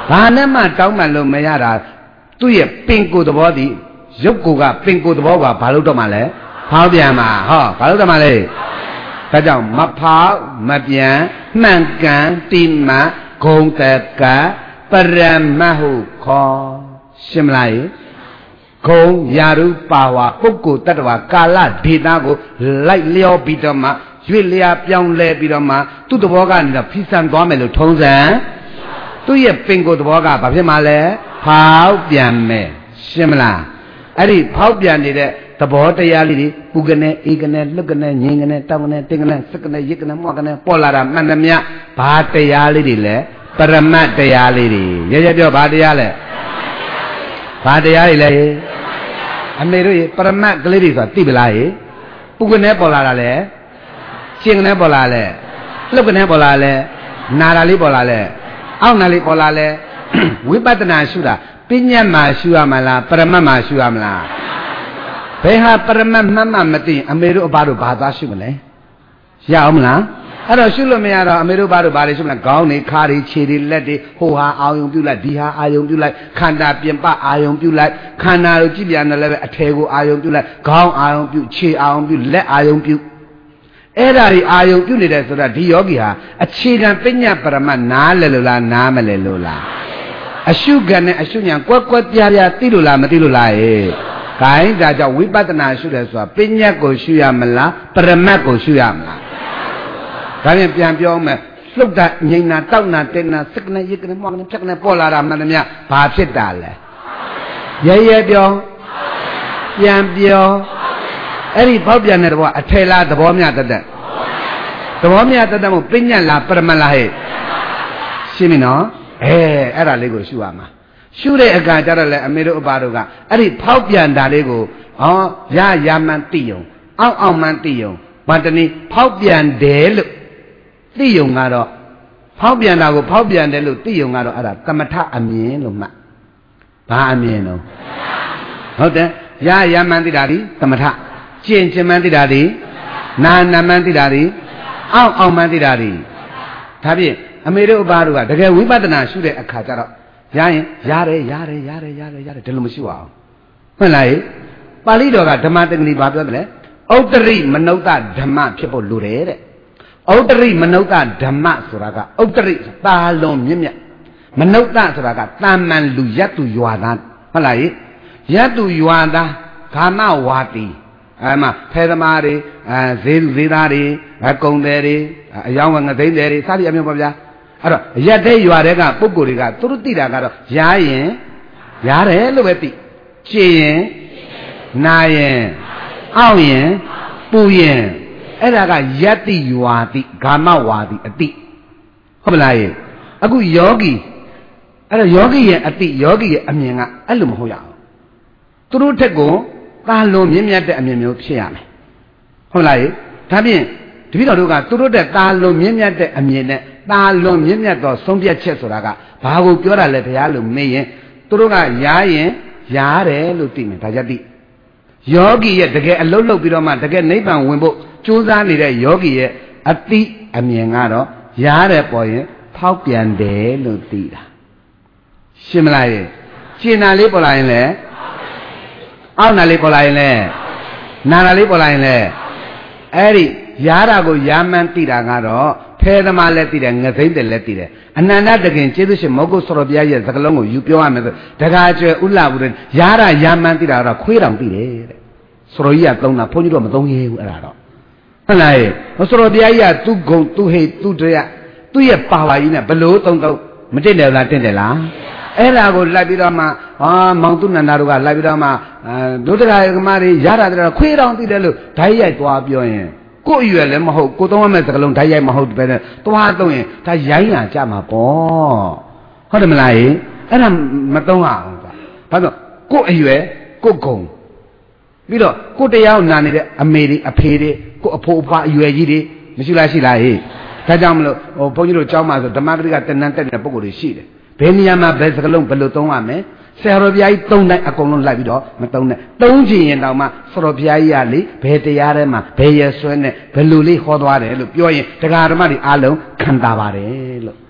ဘာနဲ့မှတောင်းမှလို့မရတာသူ့ရဲ့ပင်ကိုယ်သဘောတည်းရုပ်ကိုယ်ကပင်ကိုယ်သဘောကဘာလို့တော့မှလဲဖောက်ပြန်မှာဟောဘာလို့တော့မှလဲဒါကြောင့်မဖောက်မပြန်မှန်ကန်တိမှန်ဂုံတကပရမတ်ဟုခေါ်ရှင်းမလားဂုံယာရုပါဝါပုဂ္ဂိုလ်တ attva ကာလဒေတာကိုလိုက်လျောပြီးတော့မှရွေ့လျာပြောင်းလဲပြီးတော့မှသူ့သဘောကနေတော့ဖိဆန်သွားမယ်လို့ထုံးစံသူ့ရဲ့ပင်ကိုယ်သဘောကဘာဖြစ်မှလဲဖောက်ပြန်မယ်ရှင်းမလားအဲ့ဒီဖောက်ပြန်နေတဲ့သဘောတရားလေးတွေပူကနေအေကနေလွတ်ကနေငြိမ်ကနေတောင်းကနေတင်းကနေစက်ကနေရစ်ကနေမော့ကနေပေါ်လာတာမှန်သမျှဘာတရားလေးတွေလဲပရမတ်တရားလေးတွေရရပြောဘာတရားလဲဘာတရားတွေလဲအမေတို့ပရမတ်ကလေးတွေဆိုတာသိပလားပူကနေပေါ်လာတာလဲရှင်းကနေပေါ်လာလဲလွတ်ကနေပေါ်လာလဲနာတာလေးပေါ်လာလဲအောက်နာလေးပေါ်လာလဲဝိပဿနာရှုတာပညာမှာရှုရမလားပရမတ်မှာရှုရမလားဘယ်ဟာပရမတ်မှတ်မှမသိအမေတို့အဘတို့ဘာသာရှုမလဲရအောင်မလားအဲ့တော့ရှုလို့မရတော့အမေတို့ဘာတို့ဘာတွေရှုမလဲခေါင်းတွေခါတွေခြေတွေလက်တွေဟိုဟာအာယုံပြုလိုက်ဒီဟာအာယုံပြုလိုက်ခန္ဓာပြင်ပအာယုံပြုလိုက်ခန္ဓာကိုကြည့်ပြန်တယ်လည်းပဲအထယ်ကိုအာယုံပြုလိုက်ခေါင်းအာယုံပြုခြေအာယုံပြုလက်အာယုံပြုအဲ့ဒါတွေအာယုံပြုနေတယ်ဆိုတာဒီယောဂီဟာအခြေခံပညာပရမတ်နားလဲလို့လားနားမလဲလို့လားအရှုခံနဲ့အရှုညာကွက်ကွက်ပြားပြားသိလို့လားမသိလို့လားဟဲ့ခိုင်းဒါကြောင့်ဝိပဿနာရှုတယ်ဆိုတာပညာကိုရှုရမလားပရမတ်ကိုရှုရမလားဒါပြန်ပြန်ပြောမယ်လှုပ်တာငြိမ်တာတောက်တာတင်းတာစက်ကနေရစ်ကနေမောက်ကနေဖြတ်ကနေပေါ်လာတာမှန်သမျှဘာဖြစ်တာလဲရဲရဲပြောပြန်ပြောအဲ့ဒီပေါက်ပြန်တဲ့ဘောအထယ်လားသဘောမြတ်တတ်သဘောမြတ်တတ်မို့ပညာလားပရမတ်လားဟဲ့ရှင်းပြီနော်အဲအဲ့ဒါလေးကိုရှုရမှာရှုတဲ့အခါကျတော့လေအမေတို့အပါတို့ကအဲ့ဒီဖောက်ပြန်တာလေးကိုဟောရရမှန်သိယုံအောက်အောက်မှန်သိယုံဘာတနည်းဖောက်ပြန်တယ်လို့သိယုံကတော့ဖောက်ပြန်တာကိုဖောက်ပြန်တယ်လို့သိယုံကတော့အဲ့ဒါသမထအမြင်လို့မှတ်ဘာအမြင်တော့ဟုတ်တယ်ရရမှန်သိတာဒီသမထကျင့်ကျင်မှန်သိတာဒီနာနာမှန်သိတာဒီအောက်အောက်မှန်သိတာဒီဒါဖြင့်အမေတို့အပါတို့ကတကယ်ဝိပဿနာရှုတဲ့အခါကျတော့ရရင်ရတယ်ရတယ်ရတယ်ရတယ်ရတယ်ဒီလိုမရှိပါဘူးဟုတ်လားပါဠိတော်ကဓမ္မတက္ကနီဘာပြောတယ်လဲဥတ္တရိမနုဿဓမ္မဖြစ်ဖို့လိုတယ်တဲ့ဥတ္တရိမနုဿဓမ္မဆိုတာကဥတ္တရိတာလွန်မြင့်မြတ်မနုဿဆိုတာကတာမန်လူယတ်သူရွာသားဟုတ်လားယတ်သူရွာသားကာမဝါတီအဲမှာဖဲသမားတွေအဲဈေးဈေးသားတွေအကုံတယ်တွေအယောင်းငသိန်းတယ်တွေစသည်အမျိုးပါဗျာအဲ့တော့ရက်တဲ့ရွာတဲ့ကပုဂ္ဂိုလ်တွေကသူတို့သိတာကတော့ရားရင်ရတယ်လို့ပဲသိကြည်ရင်နာရင်အောက်ရင်ပူရင်အဲ့ဒါကယတ္တိရွာတိဂါမဝါတိအတိဟုတ်မလားယေအခုယောဂီအဲ့တော့ယောဂီရဲ့အတိယောဂီရဲ့အမြင်ကအဲ့လိုမဟုတ်ရအောင်သူတို့ထက်ကိုသာလွန်မြင့်မြတ်တဲ့အမြင်မျိုးဖြစ်ရမယ်ဟုတ်လားယေဒါဖြင့်တပည့်တော်တို့ကသူတို့တဲ့သာလွန်မြင့်မြတ်တဲ့အမြင်နဲ့သာလွန်မြင့်မြတ်သောဆုံးဖြတ်ချက်ဆိုတာကဘာကိုပြောတာလဲဘုရားလို့မေးရင်သူတို့ကရားရင်ရားတယ်လို့သိမယ်ဒါကြသိယောဂီရဲ့တကယ်အလုံးလုံးပြီးတော့မှတကယ်နိဗ္ဗာန်ဝင်ဖို့ကြိုးစားနေတဲ့ယောဂီရဲ့အတိအမြင်ကတော့ရားတယ်ပေါ်ရင်ဖောက်ပြန်တယ်လို့သိတာရှင်းမလားရဲ့ရှင်းတာလေးပေါ်လာရင်လေအောက်နာလေးပေါ်လာရင်လေနာနာလေးပေါ်လာရင်လေအဲ့ဒီရားတာကိုယာမှန်သိတာကတော့ဖဲသမားလည်းသိတယ်ငသိမ့်တယ်လည်းသိတယ်အနန္တတခင်ကျေးဇူးရှင်မောဂုဆောရဘုရားရဲ့စကားလုံးကိုယူပြောရမယ်ဆိုတခါကျွဲဥလာဘူးတဲ့ရားတာယာမှန်သိတာကတော့ခွေးတောင်သိတယ်တဲ့ဆိုရကြီးကသုံးတာဘုန်းကြီးတို့မသုံးရဲဘူးအဲ့ဒါတော့ဟုတ်လားဟောဆိုရဘုရားကြီးကသူ့ဂုံသူ့ဟိတ်သူ့တရားသူ့ရဲ့ပါဝါကြီးနဲ့ဘလို့သုံးတော့မတင့်တယ်လားတင့်တယ်လားအဲ့ဒါကိုလိုက်ပြီးတော့မှဟာမောင်သူနန္ဒာတို့ကလိုက်ပြီးတော့မှဒုဒကာကမတွေရတာတဲ့ခွေးတောင်သိတယ်လို့ဓာတ်ရိုက်သွားပြောရင်ကို့အရွယ်လည်းမဟုတ်ကိုသုံးရမယ့်စကလုံးဓာတ်ရိုက်မဟုတ်ပဲနဲ့သွားသုံးရင်ဒါရိုင်းလာကြမှာပေါ့ဟုတ်တယ်မလားအဲ့ဒါမသုံးရအောင်ကွာဘာလို့ကို့အရွယ်ကို့ဂုံပြီးတော့ကို့တရားနာနေတဲ့အမေတွေအဖေတွေကို့အဖိုးအဖွားအရွယ်ကြီးတွေမရှိလားရှိလားဟေ့ဒါကြောင့်မလို့ဟိုဘုန်းကြီးတို့ကျောင်းမှာဆိုဓမ္မပရိကတဏ္ဍတက်တဲ့ပုံကိုယ်တွေရှိတယ်ဘယ်နေရာမှာဘယ်စကလုံးဘယ်လိုသုံးရမလဲဆရာတော်ဘုရားကြီးသုံးတိုင်းအကုန်လုံးလိုက်ပြီးတော့မသုံးနဲ့သုံးချင်ရင်တောင်မှဆရာတော်ဘုရားကြီးကလေဘယ်တရားထဲမှာဘယ်ရဆွဲနဲ့ဘယ်လိုလေးဟောသွားတယ်လို့ပြောရင်တရားဓမ္မတွေအားလုံးခံတာပါတယ်လို့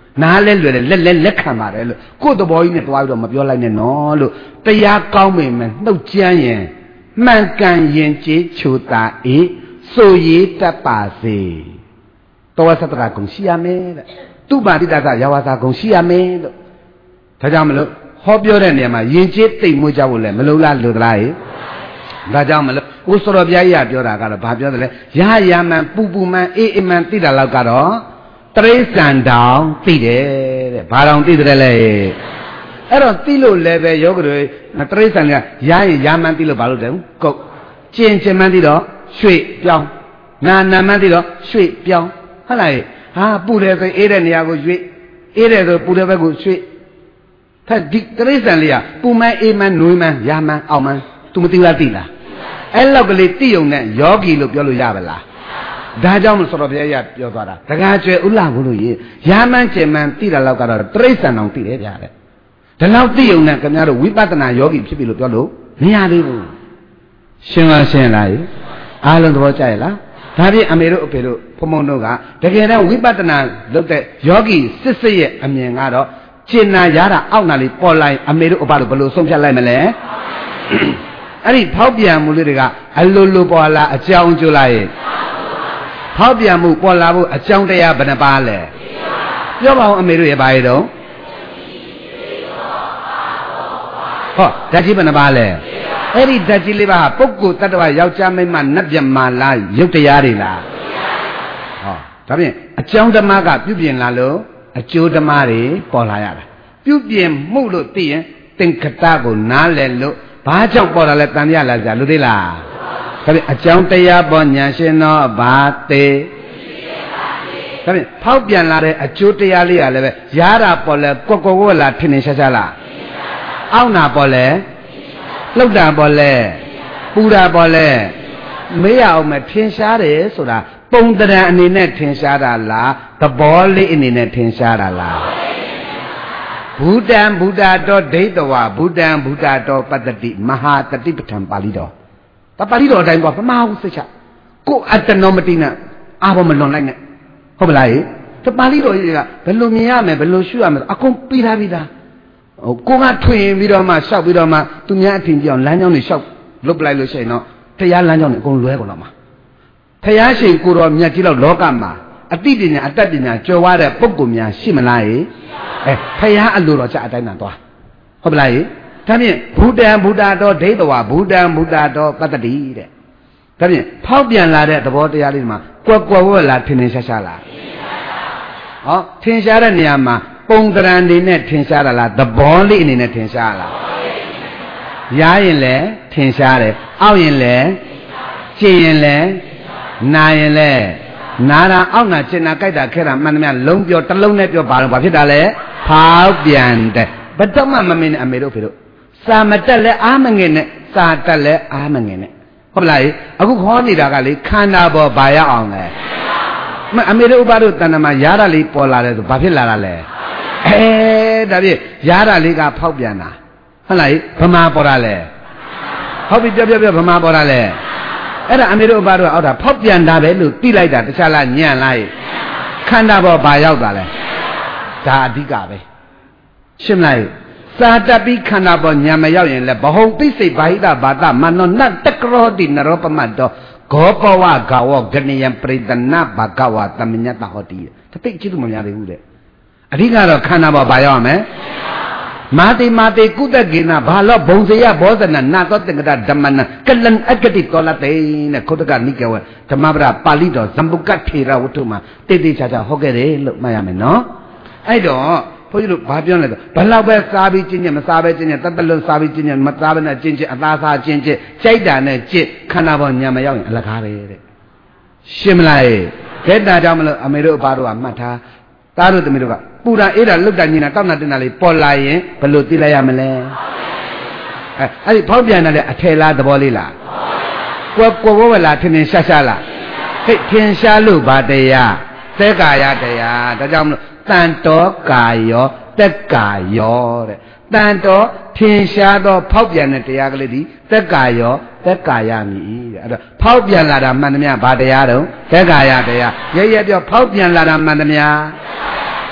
နားလဲလွယ်တယ်လက်လဲလက်ခံပါတယ်လို့ကိုယ့်သဘောကြီးနဲ့သွားပြီးတော့မပြောလိုက်နဲ့နော်လို့တရားကောင်းပေမဲ့နှုတ်ကြမ်းရင်မှန်ကန်ရင်ကျေးချိုတာအေးဆိုရည်တတ်ပါစေတောဝသတ္တရာကုံရှိရမယ်တဲ့သူပါတိတ္တသယဝါစာကုံရှိရမယ်လို့ဒါကြောင့်မလို့ဟောပြောတဲ့နေရာမှာယဉ်ကျေးတိတ်မွေးကြဖို့လဲမလုံလားလို့သလားဟဲ့ဒါကြောင့်မလို့ကိုစောတော်ဘုရားကြီးကပြောတာကတော့ဘာပြောတယ်လဲရရမှန်ပူပူမှန်အေးအေးမှန်သိတာလောက်ကတော့တရိစ္ဆန်တောင်သိတယ်တဲ့ဘာတောင်သိတယ်လဲအဲ့တော့သိလို့လည်းပဲယောဂတွေတရိစ္ဆန်ကရရင်ရမှန်သိလို့ဘာလို့တယ်ကုတ်ကျင်ကျင်မှန်သိတော့ရွှေ့ပြောင်းနာနာမှန်သိတော့ရွှေ့ပြောင်းဟုတ်လားဟာပူတယ်ဆိုအေးတဲ့နေရာကိုရွှေ့အေးတယ်ဆိုပူတဲ့ဘက်ကိုရွှေ့ဖက်ဒီတရိစ္ဆန်လေးကပူမှန်အေးမှန်နွေးမှန်ရမှန်အောင်မှန် तू မသိလားသိလားအဲ့လောက်ကလေးသိုံနဲ့ယောဂီလို့ပြောလို့ရပါလားဒါကြောင့်မဆိုတော့ဘုရားကြီးပြောသွားတာတကားကျွဲဥလာဘူးလို့ရေရာမှန်ကျင်မှန်သိတာလောက်ကတော့တရိစ္ဆန်အောင်သိတယ်ဗျာတဲ့ဒါလောက်သိုံနဲ့ခင်ဗျားတို့ဝိပဿနာယောဂီဖြစ်ပြီလို့ပြောလို့မရသေးဘူးရှင်းလားရှင်းလားအားလုံးသဘောကျရဲ့လားဒါဖြင့်အမေတို့အဖေတို့ဘုံဘုံတို့ကတကယ်တော့ဝိပဿနာလုပ်တဲ့ယောဂီစစ်စစ်ရဲ့အမြင်ကတော့ကျင်နာရတာအောက်နာလေးပေါ်လိုက်အမေတို့အဘတို့ဘယ်လိုဆုံးဖြတ်လိုက်မလဲအဲ့ဒီဖောက်ပြန်မှုလေးတွေကအလိုလိုပေါ်လာအကြောင်းကျိုးလိုက်ဖောက်ပြန်မှုပေါ်လာဖို့အကြောင်းတရားဘယ်နှပါလဲပြောပါဦးအမေတို့ရဲ့ဘာတွေတော့ဟောဓာတ်ကြီးဘယ်နှပါလဲအဲ့ဒီဓာတ်ကြီးလေးပါပုဂ္ဂိုလ်တ attva ယောက်ျားမိန်းမနတ်ပြမာလားရုပ်တရားတွေလားဟောဒါဖြင့်အကြောင်းဓမ္မကပြုပြင်လာလို့အကျိုးဓမ္မတွေပေါ်လာရတာပြုပြင်မှုလို့သိရင်သင်္ခတကိုနားလည်လို့ဘာကြောင့်ပေါ်လာလဲတန်ရလာကြလို့သေးလားဒါဖြင့်အကြောင်းတရားပေါ်ညာရှင်သောဘာသေးဒါဖြင့်ဖောက်ပြန်လာတဲ့အကျိုးတရားလေးကလည်းပဲရတာပေါ်လဲကွက်ကွက်ဝက်လာထင်နေရှားရှားလားအောက်နာပေါ်လဲလှုပ်တာပေါ်လဲပူတာပေါ်လဲမေးရအောင်မထင်ရှားတယ်ဆိုတာပုံတရံအနေနဲ့ထင်ရှားတာလားသဘောလေးအနေနဲ့ထင်ရှားတာလားဘူတံဘူတာတော်ဒိဋ္ဌဝဘူတံဘူတာတော်ပတ္တိမဟာတတိပဋ္ဌံပါဠိတော်ဒါပါဠိတော်အတိုင်းပေါ့ပမာဟုစိတ်ချကိုအတ္တနောမတိနဲ့အာဘောမလွန်လိုက်နဲ့ဟုတ်ပလားဟိဒါပါဠိတော်ကြီးကဘယ်လိုမြင်ရမယ်ဘယ်လိုရှုရမယ်အကုန်ပြီးသားပြီးသားဟိုကိုကထွင်ပြီးတော့မှရှောက်ပြီးတော့မှသူများအထင်ပြောင်းလမ်းကြောင်းတွေရှောက်လုတ်ပလိုက်လို့ရှိရင်တော့တရားလမ်းကြောင်းတွေအကုန်လွဲကုန်တော့မှာဖယားရှင်ကိုတော်မြတ်ကြီးတော့လောကမှာအတိပညာအတတ်ပညာကျော်ဝတဲ့ပုဂ္ဂိုလ်များရှိမလားဟိအဲဖယားအလိုတော်ကြအတိုင်းသာသွားဟုတ်ပလားဟိဒါဖြင့်ဘူတံဘူတာတော်ဒိဋ္ဌဝဘူတံဘူတာတော်ပတ္တိတဲ့ဒါဖြင့်ဖောက်ပြန်လာတဲ့သဘောတရားလေးမှာကွက်ကွက်ဝက်လာထင်ထင်ရှားရှားလားဟောထင်ရှားတဲ့နေရာမှာပုံကရံနေနဲ့ထင်ရှားတာလားသဘောလေးအနေနဲ့ထင်ရှားလားရရင်လည်းထင်ရှားတယ်အောက်ရင်လည်းကျင်ရင်လည်းနာရင်လည်းနာတာအောက်နာကျင်နာကြိုက်တာခဲတာမှန်သမျှလုံးပြောတစ်လုံးနဲ့ပြောပါတော့ဘာဖြစ်တာလဲဖောက်ပြန်တယ်ဘယ်တော့မှမမင်းနဲ့အမေတို့ဖေတို့စာမတက်လဲအားမငင်နဲ့စာတက်လဲအားမငင်နဲ့ဟုတ်လားအခုခေါ်နေတာကလေခန္ဓာပေါ်ဘာရအောင်လဲအမေတို့ဥပါတို့တဏ္ဍမှာရတာလေးပေါ်လာတယ်ဆိုဘာဖြစ်လာတာလဲအဲဒါဖြင့်ရတာလေးကဖောက်ပြန်တာဟုတ်လားဗမာပေါ်တာလဲဟုတ်ပြီပြောပြောပြောဗမာပေါ်တာလဲအဲ့ဒါအမေတို့အဘတို့အောက်တာဖောက်ပြန်တာပဲလို့သိလိုက်တာတခြားလားညံ့လိုက်ခန္ဓာပေါ်ဘာရောက်တာလဲဒါအဓိကပဲရှင်းမလားစာတပိခန္ဓာပေါ်ညံမရောက်ရင်လည်းဘဟုံပိစိတ်ဘာဟိတဘာတမနောနတ္တကရောတိနရောပမတ်တော်ဂောပဝဂဝဂဏယံပရိဒနာဘဂဝသမညတဟောတိတတိကျသူမများသေးဘူးတဲ့အဓိကတော့ခန္ဓာပေါ်ဘာရောက်ရမယ်မာတိမာတိကုသကေနဘာလောဘုံစရဘောဇနနာသောတက္ကတဓမ္မနကလံအက္ကတိတောလတေနဲ့ခုတကနိကေဝဓမ္မပဒပါဠိတော်ဇမ္ပုကထေရဝတ္ထုမှာတိတိကျကျဟောခဲ့တယ်လို့မှတ်ရမယ်နော်အဲ့တော့ဘုန်းကြီးတို့ဘာပြောလဲဆိုဘလောက်ပဲစားပြီးကျင့်ကျင့်မစားပဲကျင့်ကျင့်တတ်တလုံးစားပြီးကျင့်ကျင့်မစားဘဲနဲ့ကျင့်ကျင့်အသားစားကျင့်ကျင့်ကြိုက်တာနဲ့ကျင့်ခန္ဓာပေါ်ညံမရောက်ရင်အလကားပဲတဲ့ရှင်းမလားကဲဒါကြောင့်မလို့အမေတို့အဘတို့ကမှတ်ထားသားတို့သမီးတို့ကပူတာအေးတာလွတ်တာညင်တာတောက်တာတင်တာလေးပေါ်လာရင်ဘယ်လိုသိလိုက်ရမလဲအဲအဲ့ဒီဖောက်ပြန်တဲ့အထယ်လားသဘောလေးလားကွယ်ကိုယ်ဝဲလားထင်ထင်ရှားရှားလားဟဲ့ထင်ရှားလို့ဗာတရားသက္ကာယတရားဒါကြောင့်မလို့တန်တော်ကာယောသက်ကာယောတဲ့တန်တော်ထင်ရှားသောဖောက်ပြန်တဲ့တရားကလေးဒီသက်ကာယောသက်ကာယမည်တဲ့အဲ့တော့ဖောက်ပြန်လာတာမှန်သမျှဗာတရားတော့သက်ကာယတရားရရပြောဖောက်ပြန်လာတာမှန်သမျှ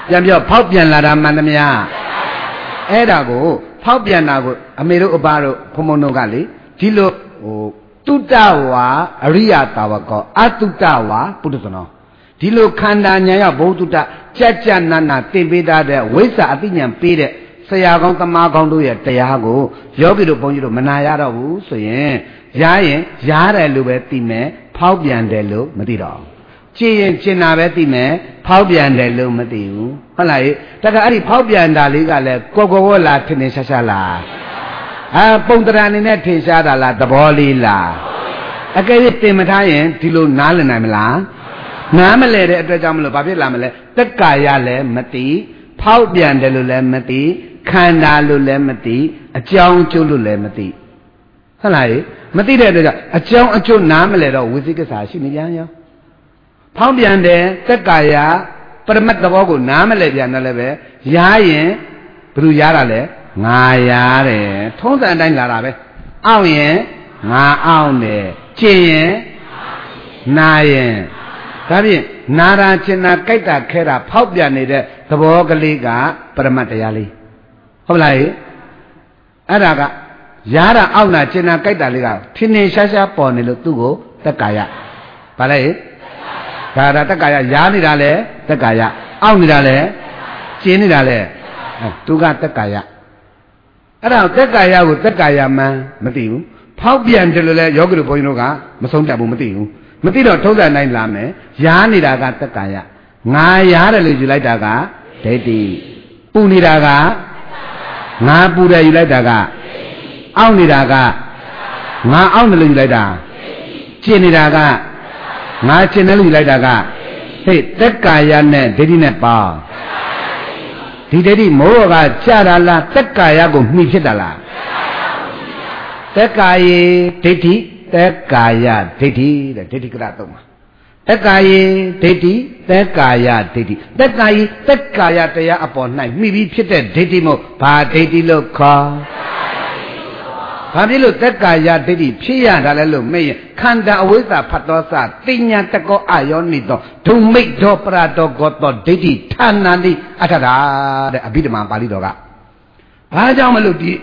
ပြန်ပြောဖောက်ပြန်လာတာမှန်သမျှအဲ့ဒါကိုဖောက်ပြန်တာကိုအမေတို့အဘတို့ဘုံဘုံတို့ကလေဒီလိုဟိုတုတ္တဝါအရိယတာဝကောအတုတ္တဝါပုထုဇဏောဒီလိုခန္ဓာဉာဏ်ရောက်ဘုဒ္ဓတကြက်ကြက်နတ်နာသင်ပေးတတ်တဲ့ဝိဇ္ဇာအသိဉာဏ်ပေးတဲ့ဆရာကောင်းသမားကောင်းတို့ရဲ့တရားကိုယောဂီတို့ဘုန်းကြီးတို့မနာရတော့ဘူးဆိုရင်ရရင်ရတယ်လို့ပဲသိမယ်ဖောက်ပြန်တယ်လို့မသိတော့ကြည်ရင်ကျင်တာပဲသိမယ်ဖောက်ပြန်တယ်လို့မသိဘူးဟုတ်လားတခါအဲ့ဒီဖောက်ပြန်တာလေးကလည်းကိုကိုဝလာထင်ထင်ရှားရှားလားအာပုံတရာအနေနဲ့ထင်ရှားတာလားသဘောလေးလားအကယ်၍တင်မထားရင်ဒီလိုနားလည်နိုင်မလားနားမလဲတဲ့အတွက်ကြောင့်မလို့ဘာဖြစ်လာမလဲတက်ကာရလည်းမသိဖောက်ပြန်တယ်လို့လည်းမသိခန္ဓာလို့လည်းမသိအကြောင်းအကျိုးလို့လည်းမသိဟုတ်လားမသိတဲ့အတွက်ကြောင့်အကြောင်းအကျိုးနားမလဲတော့ဝိသိကိစ္စရှိနေပြန်ရောဖောက်ပြန်တယ်တက်ကာယပရမတ်သဘောကိုနားမလဲပြန်တယ်လည်းပဲရားရင်ဘယ်လိုရားတာလဲငါရားတယ်ထုံးစံအတိုင်းလာတာပဲအောင့်ရင်ငါအောင့်တယ်ကျင်ရင်နာရင်ဒါဖြင့်နာရာကျင်နာကြိုက်တာခဲတာဖောက်ပြန်နေတဲ့သဘောကလေးကပရမတ်တရားလေးဟုတ်လားအဲ့ဒါကရားတာအောက်နာကျင်နာကြိုက်တာလေးကထင်းထင်းရှားရှားပေါ်နေလို့သူ့ကိုတက်ကာယဗါလဲဒါဒါတက်ကာယရားနေတာလဲတက်ကာယအောက်နေတာလဲကျင်နေတာလဲသူကတက်ကာယအဲ့ဒါတက်ကာယကိုတက်ကာယမှန်မသိဘူးဖောက်ပြန်တယ်လို့လဲယောဂီတို့ဘုန်းကြီးတို့ကမဆုံးဖြတ်ဘူးမသိဘူးမသိတော့ထုံးစံတိုင်းလာမယ်ရားနေတာကတက်ကာယငါရားတယ်လို့ယူလိုက်တာကဒိဋ္ဌိပူနေတာကငါပူတယ်ယူလိုက်တာကအောင့်နေတာကငါအောင့်တယ်လို့ယူလိုက်တာကျင်နေတာကငါကျင်တယ်လို့ယူလိုက်တာကဟဲ့တက်ကာယနဲ့ဒိဋ္ဌိနဲ့ပေါင်းဒီဒိဋ္ဌိမိုးကကြာတာလားတက်ကာယကိုမှီဖြစ်တာလားတက်ကာယေဒိဋ္ဌိတက်ကာယဒိဋ္ဌိတဲ့ဒိဋ္ဌိကရသုံးပါတက်ကာယေဒိဋ္ဌိတက်ကာယဒိဋ္ဌိတက်ကာယေတက်ကာယတရားအပေါ်၌မှီပြီးဖြစ်တဲ့ဒိဋ္ဌိမို့ဘာဒိဋ္ဌိလို့ခေါ်ဘာဖြစ်လို့တက်ကာယဒိဋ္ဌိဖြစ်ရတာလဲလို့မေ့ရင်ခန္ဓာအဝိဇ္ဇာဖတ်တော်စတင်ညာတကောအာယောနိတောဒုမိတ်တော်ပရတော်ကောတောဒိဋ္ဌိဌာနတိအထတာတဲ့အဘိဓမ္မာပါဠိတော်ကဘာကြောင့်မလို့ဒီ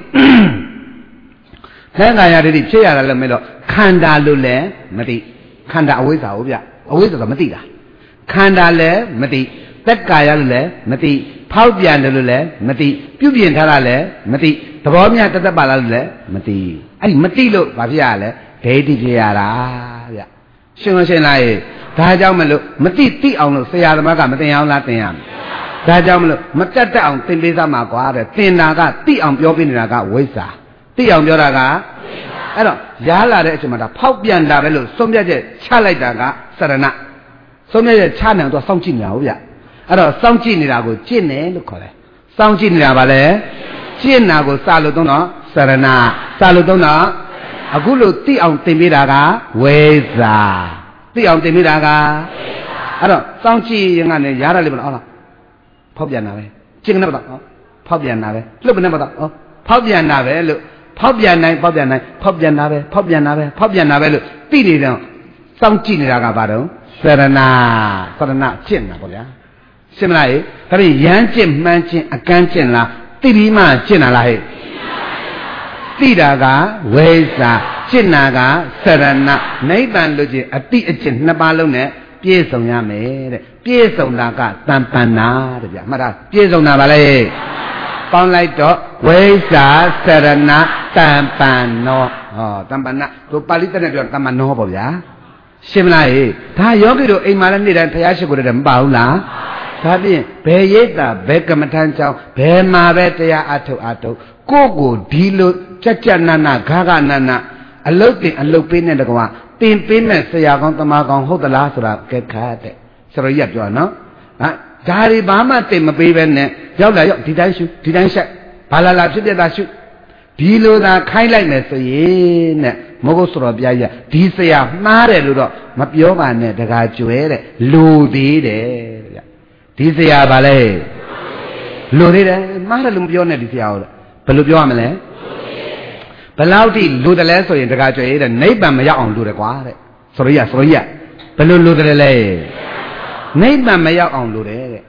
သက်ကာယဒိဋ္ဌိဖြစ်ရတာလဲမေ့တော့ခန္ဓာလို့လည်းမသိခန္ဓာအဝိဇ္ဇာဟုတ်ဗျအဝိဇ္ဇာတော့မသိတာခန္ဓာလည်းမသိသက်ကာယလို့လည်းမသိဖောက်ပြန်တယ်လို့လည်းမသိပြုပြင်ထားတာလည်းမသိသဘောမြတ်တသက်ပါလားလို့လည်းမသိအဲ့ဒီမသိလို့ဘာဖြစ်ရလဲဒိဋ္ဌိဖြစ်ရတာဗျရှင်းမရှင်းလားဒါကြောင့်မလို့မသိသိအောင်လို့ဆရာသမားကမသိအောင်လားသင်ရမယ်ဒါကြောင့်မလို့မတက်တက်အောင်သင်ပေးသားမှာကွာတဲ့သင်တာကသိအောင်ပြောပြနေတာကဝိဇ္ဇာသိအောင်ပြောတာကအဲ့တော့ရားလာတဲ့အချိန်မှာဒါဖောက်ပြန်တာပဲလို့ဆုံးဖြတ်ချက်ချလိုက်တာကစရဏဆုံးဖြတ်ချက်ချနိုင်တော့စောင့်ကြည့်နေတာဟုတ်ဗျအဲ့တော့စောင့်ကြည့်နေတာကိုကျင့်တယ်လို့ခေါ်တယ်စောင့်ကြည့်နေတာပါလေကျင့်တာကိုစလို့သုံးတော့စရဏစလို့သုံးတော့အခုလို့သိအောင်သင်ပေးတာကဝိဇ္ဇာသိအောင်သင်ပေးတာကအဲ့တော့စောင့်ကြည့်ရင်ကနေရားရလိမ့်မလားဟုတ်လားဖောက်ပြန်တာပဲကျင့်နေပါတော့ဖောက်ပြန်တာပဲလှုပ်နေပါတော့ဟောဖောက်ပြန်တာပဲလို့ဖောက်ပြန်နိုင်ဖောက်ပြန်နိုင်ဖောက်ပြန်တာပဲဖောက်ပြန်တာပဲဖောက်ပြန်တာပဲလို့သိနေတော့စောင့်ကြည့်နေတာကဘာတော့စရဏစရဏကျင့်တာပေါ့ဗျာရှင်းမလားဟဲ့ဒါပြင်ရမ်းကျင့်မှန်းကျင့်အကန်းကျင့်လားသိပြီးမှကျင့်တာလားဟဲ့သိတာကဝိဇ္ဇာကျင့်တာကစရဏနိဗ္ဗာန်လို့ကျင့်အတိအကျင့်နှစ်ပါးလုံးနဲ့ပြည့်စုံရမယ်တဲ့ပြည့်စုံတာကတမ္ပန္နာတဲ့ဗျာမှတ်တာပြည့်စုံတာပါလေပေါင်းလိုက်တော့ဝိဇ္ဇာစရဏတမ္ပန္နောဟောတမ္ပန္နတို့ပါဠိတက်နဲ့ပြောတမ္ပန္နောပေါ့ဗျာရှင်းမလားဟဲ့ဒါယောဂီတို့အိမ်မှာလည်းနေ့တိုင်းဘုရားရှိခိုးတယ်မပါဘူးလားဒါဖြင့်ဘယ်ရိပ်တာဘယ်ကမ္မထမ်းကြောင်းဘယ်မှာပဲတရားအထုတ်အထုတ်ကိုယ့်ကိုဒီလိုကြက်ကြက်နနဂါဂနနအလုတ်တင်အလုတ်ပေးတဲ့ကွာတင်ပေးမဲ့ဆရာကောင်းတမကောင်းဟုတ်သလားဆိုတာကဲခါတဲ့ဆရာကြီးကပြောနော်ဟာဒါတွေဘာမှတင်မပေးပဲနဲ့ရောက်လာရောက်ဒီတိုင်းရှုဒီတိုင်းဆက်ဘာလာလာဖြစ်ပြတာရှုဒီလိုသာခိုင်းလိုက်မယ်ဆိုရင်နဲ့မဟုတ်ဆိုတော့ပြရဒီဆရာမှားတယ်လို့တော့မပြောပါနဲ့တကားကျွဲတဲ့လူသေးတယ်ဗျဒီဆရာဘာလဲလူသေးတယ်မှားတယ်လို့မပြောနဲ့ဒီဆရာဟုတ်ဘယ်လိုပြောရမလဲဘယ်လောက်ထိလူတယ်လဲဆိုရင်တကားကျွဲတဲ့နိဗ္ဗာန်မရောက်အောင်လူတယ်ကွာတဲ့ဆိုရရဆိုရရဘယ်လိုလူတယ်လဲနိဗ္ဗာန်မရောက်အောင်လူတယ်တဲ့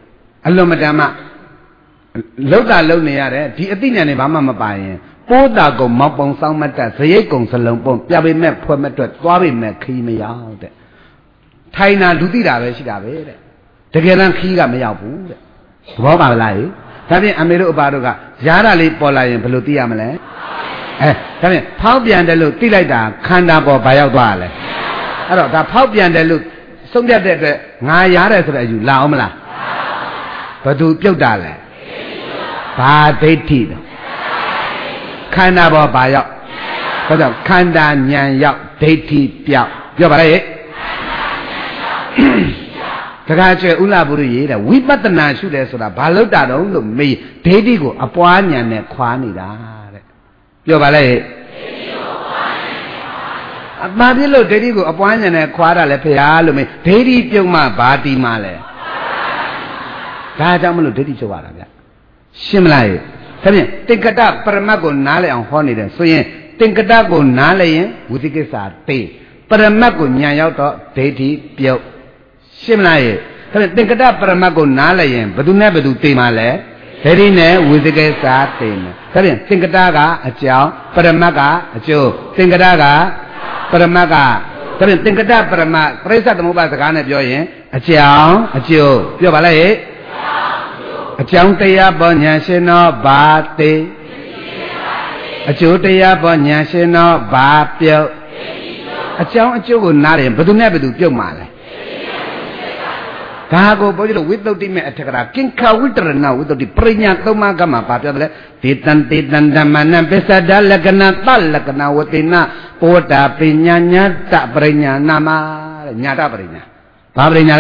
Alumadama Loda Lone, the Athenian Bama Bayan, Poda go Mopon Samata, Sayakon Salon, Yabi met Pometra, Wabi met Kimi out. Taina Ludida, Shida, Together Kiga Mayabu, Boba Lai, Tabi Amiro Baruga, Yara Lipola and Pelutiamale. Eh, come in, Paupi and the look, Tilida, Kanda Bo Bayawale. I don't know, Paupi and the look, so that the Nayara as you, Laumla. But do Pudale. Ba de ti Kanda Bo Bayaw. But of Kanda Nyan Yak, de ti Piao. You're right. Kagache Ulaburi, we but the Nashu, so that Balota don't me, Dedigo, upon Yan Quanida. Yo balay. Mabilo Dedigo upon and Quara Lepialo me, Dedi Puma Bati Male. Tajamulu Dedi Chawara. Shimlai. Think it up, Paramago Nale and Honey, so ye think it up go Nale with the Gesa Tay. Paramago Nyayoto, Dedi Pio. Shimlai. Think it up, Paramago Nale, but do never do Timale. Herine with the guest at him. Tinkadaga, a chow, Paramaga, a chow, Tinkadaga, Paramaga. Tinkada, Parama, Presa the mobile Gana Joy, a chow, a chow, Yobalay, a chow, Bonya Sheno, Bate, a chow, Bonya Sheno, Bapio, a chow, a chow, not him, but do never do Pumale. Kago bojo without the attacker, King Kawiter now without the Prina Toma Gama Pata, Titan Titan Damana, Pesada Lagana, Talakana, Watina, Porta, Pina, Nyata, Brina, Nama, Nyata Brina, Pabrina,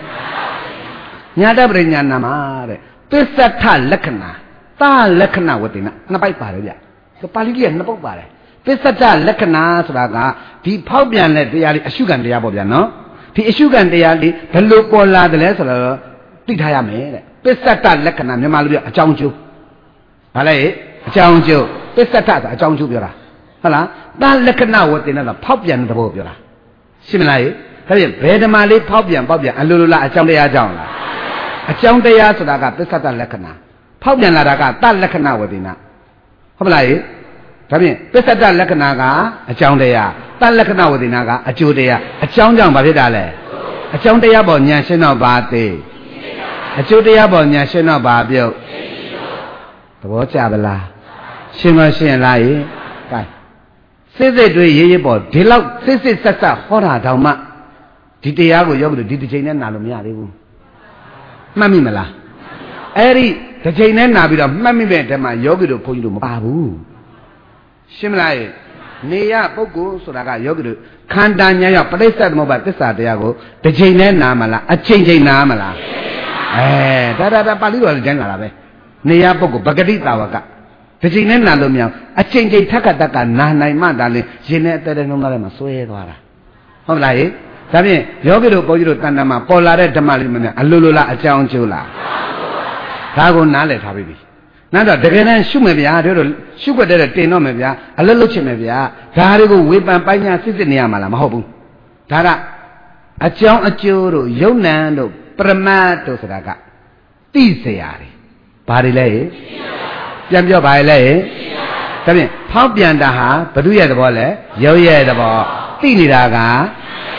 Nyata Brina, Nama, Pesata Lakana, Ta Lakana, Watina, Napai Paria, the Palian, Napopare, Pesata Lakana, Sraga, the Paubian, the Ashugan, the Abobiano. The issue can be the local la the lesser Pitayame, Pesata Lekana, Nemalu, a Chonju. Malay, a Chonju, Pesata, a Chonju Bura. Hala, that Lekana was in a Popian the Bobura. Similarly, Vedamali, Popian, Bobia, and Lula, a Chondea Jona. A Chondea Sadaga, Pesata Lekana. Popian Ladaga, that Lekana was in a. Hoblai, Pesata Lekanaga, a Chondea. Talakana with Naga, a Judea, a Chongjang Babidale, a Chondea Bonya Sheno Bate, a Judea Bonya Sheno Babio. The watch Abela, Shima Shin Lai, says they do ye board, Dilau, says it's such a horror dama. Titiago Yoga, Didi Jane and Nalumia. Mamimela. Eri, the Jane and Nabida, Mammy Bent, my yoga to put you Babu. Shimlai. Nia Pogo, Soraga Yogu, Kandanya, Palesa Mobile Tessatiago, the Jane Namala, a change Namala. Eh, Dada Palio General. Nia Pogo, Bagadita Waka. The Jane Nalumia, a change Takataka, Nana Mandali, Jeanette Nomalama, Suedora. How like Tabi, Yogu, Pojo Tanama, Polare Tamalimana, a Lula, a Chown Chula. Tago Nale Habibi. Nada, the Gana Shumavia, Sugar de Tenomavia, a little Chimavia, Tarigo, Whip and Pina, Sicilia Malamobu. Tara, a chow, a churu, Yonando, Pramato Saraga. Tiseari. Parile, Jamjo Baile, Tami, Paupiandaha, Paduya the Bolle, Yoya the Ball, Tiniraga,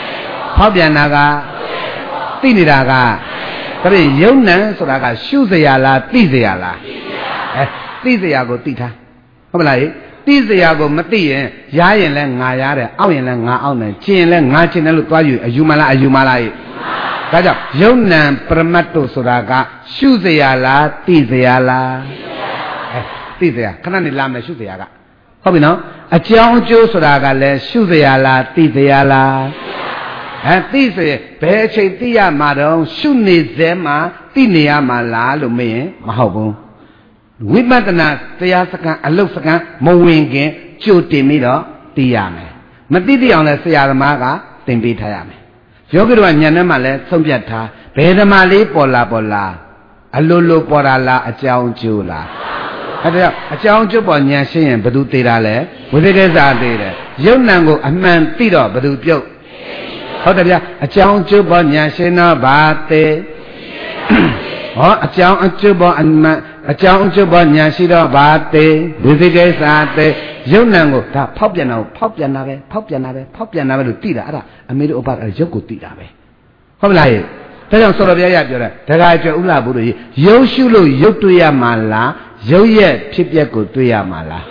Paupianaga, Tiniraga, Tami, Yonan Soraga, Shuzayala, Tiseala. Tiziago Tita. Homelai, Tiziago Mati, Yayan Lang Nayare, Ayan Lang Auna, Chin Lang Nachin and Lukayu, a Yumala, a Yumalai. Kaja, Yonan Pramato Soraga, Shuzayala, Tiziala. Tizia, Kanani Lama Shuziaga. Hobino, a Chionjo Soraga, Shuzayala, Tiziala. And Tizi, Peche Tia Madon, Shuni Zema, Tinia Mala, Lume, Mahobu. Wimatana, Tiasaka, Alusaka, Mowinkin, Chutimido, Tiame. Matidi on the Siaramaga, Timbitayame. Yogu and Yanamale, Sombiata, Pedamali, Pola Pola, Alulu Porala, a Chow Chula. A Chow Chuponya Shin, Badu Tirale, with the Gazade, Yonango, a man Tiro, Badu Pio. Hotavia, a Chow Chuponya Shina Bate. ဟောအကြောင်းအကျိုးပေါ်အကြောင်းအကျိုးပေါ်ညာရှိတော့ဘာတေဒီစိတ်ကိစ္စတေယုံနံကိုဒါဖောက်ပြန်တာကိုဖောက်ပြန်တာပဲဖောက်ပြန်တာပဲဖောက်ပြန်တာပဲလို့သိတာအဲ့ဒါအမေတို့အဘကရုပ်ကိုသိတာပဲဟုတ်မလားဟဲ့ဒါကြောင့်ဆော်တော်ဘုရားရပြောတယ်ဒကာကျော်ဥလာဘုရားရုပ်ရှုလို့ရုပ်တွေ့ရမှာလားရုပ်ရဲ့ဖြစ်ပျက်ကိုတွေ့ရမှာလား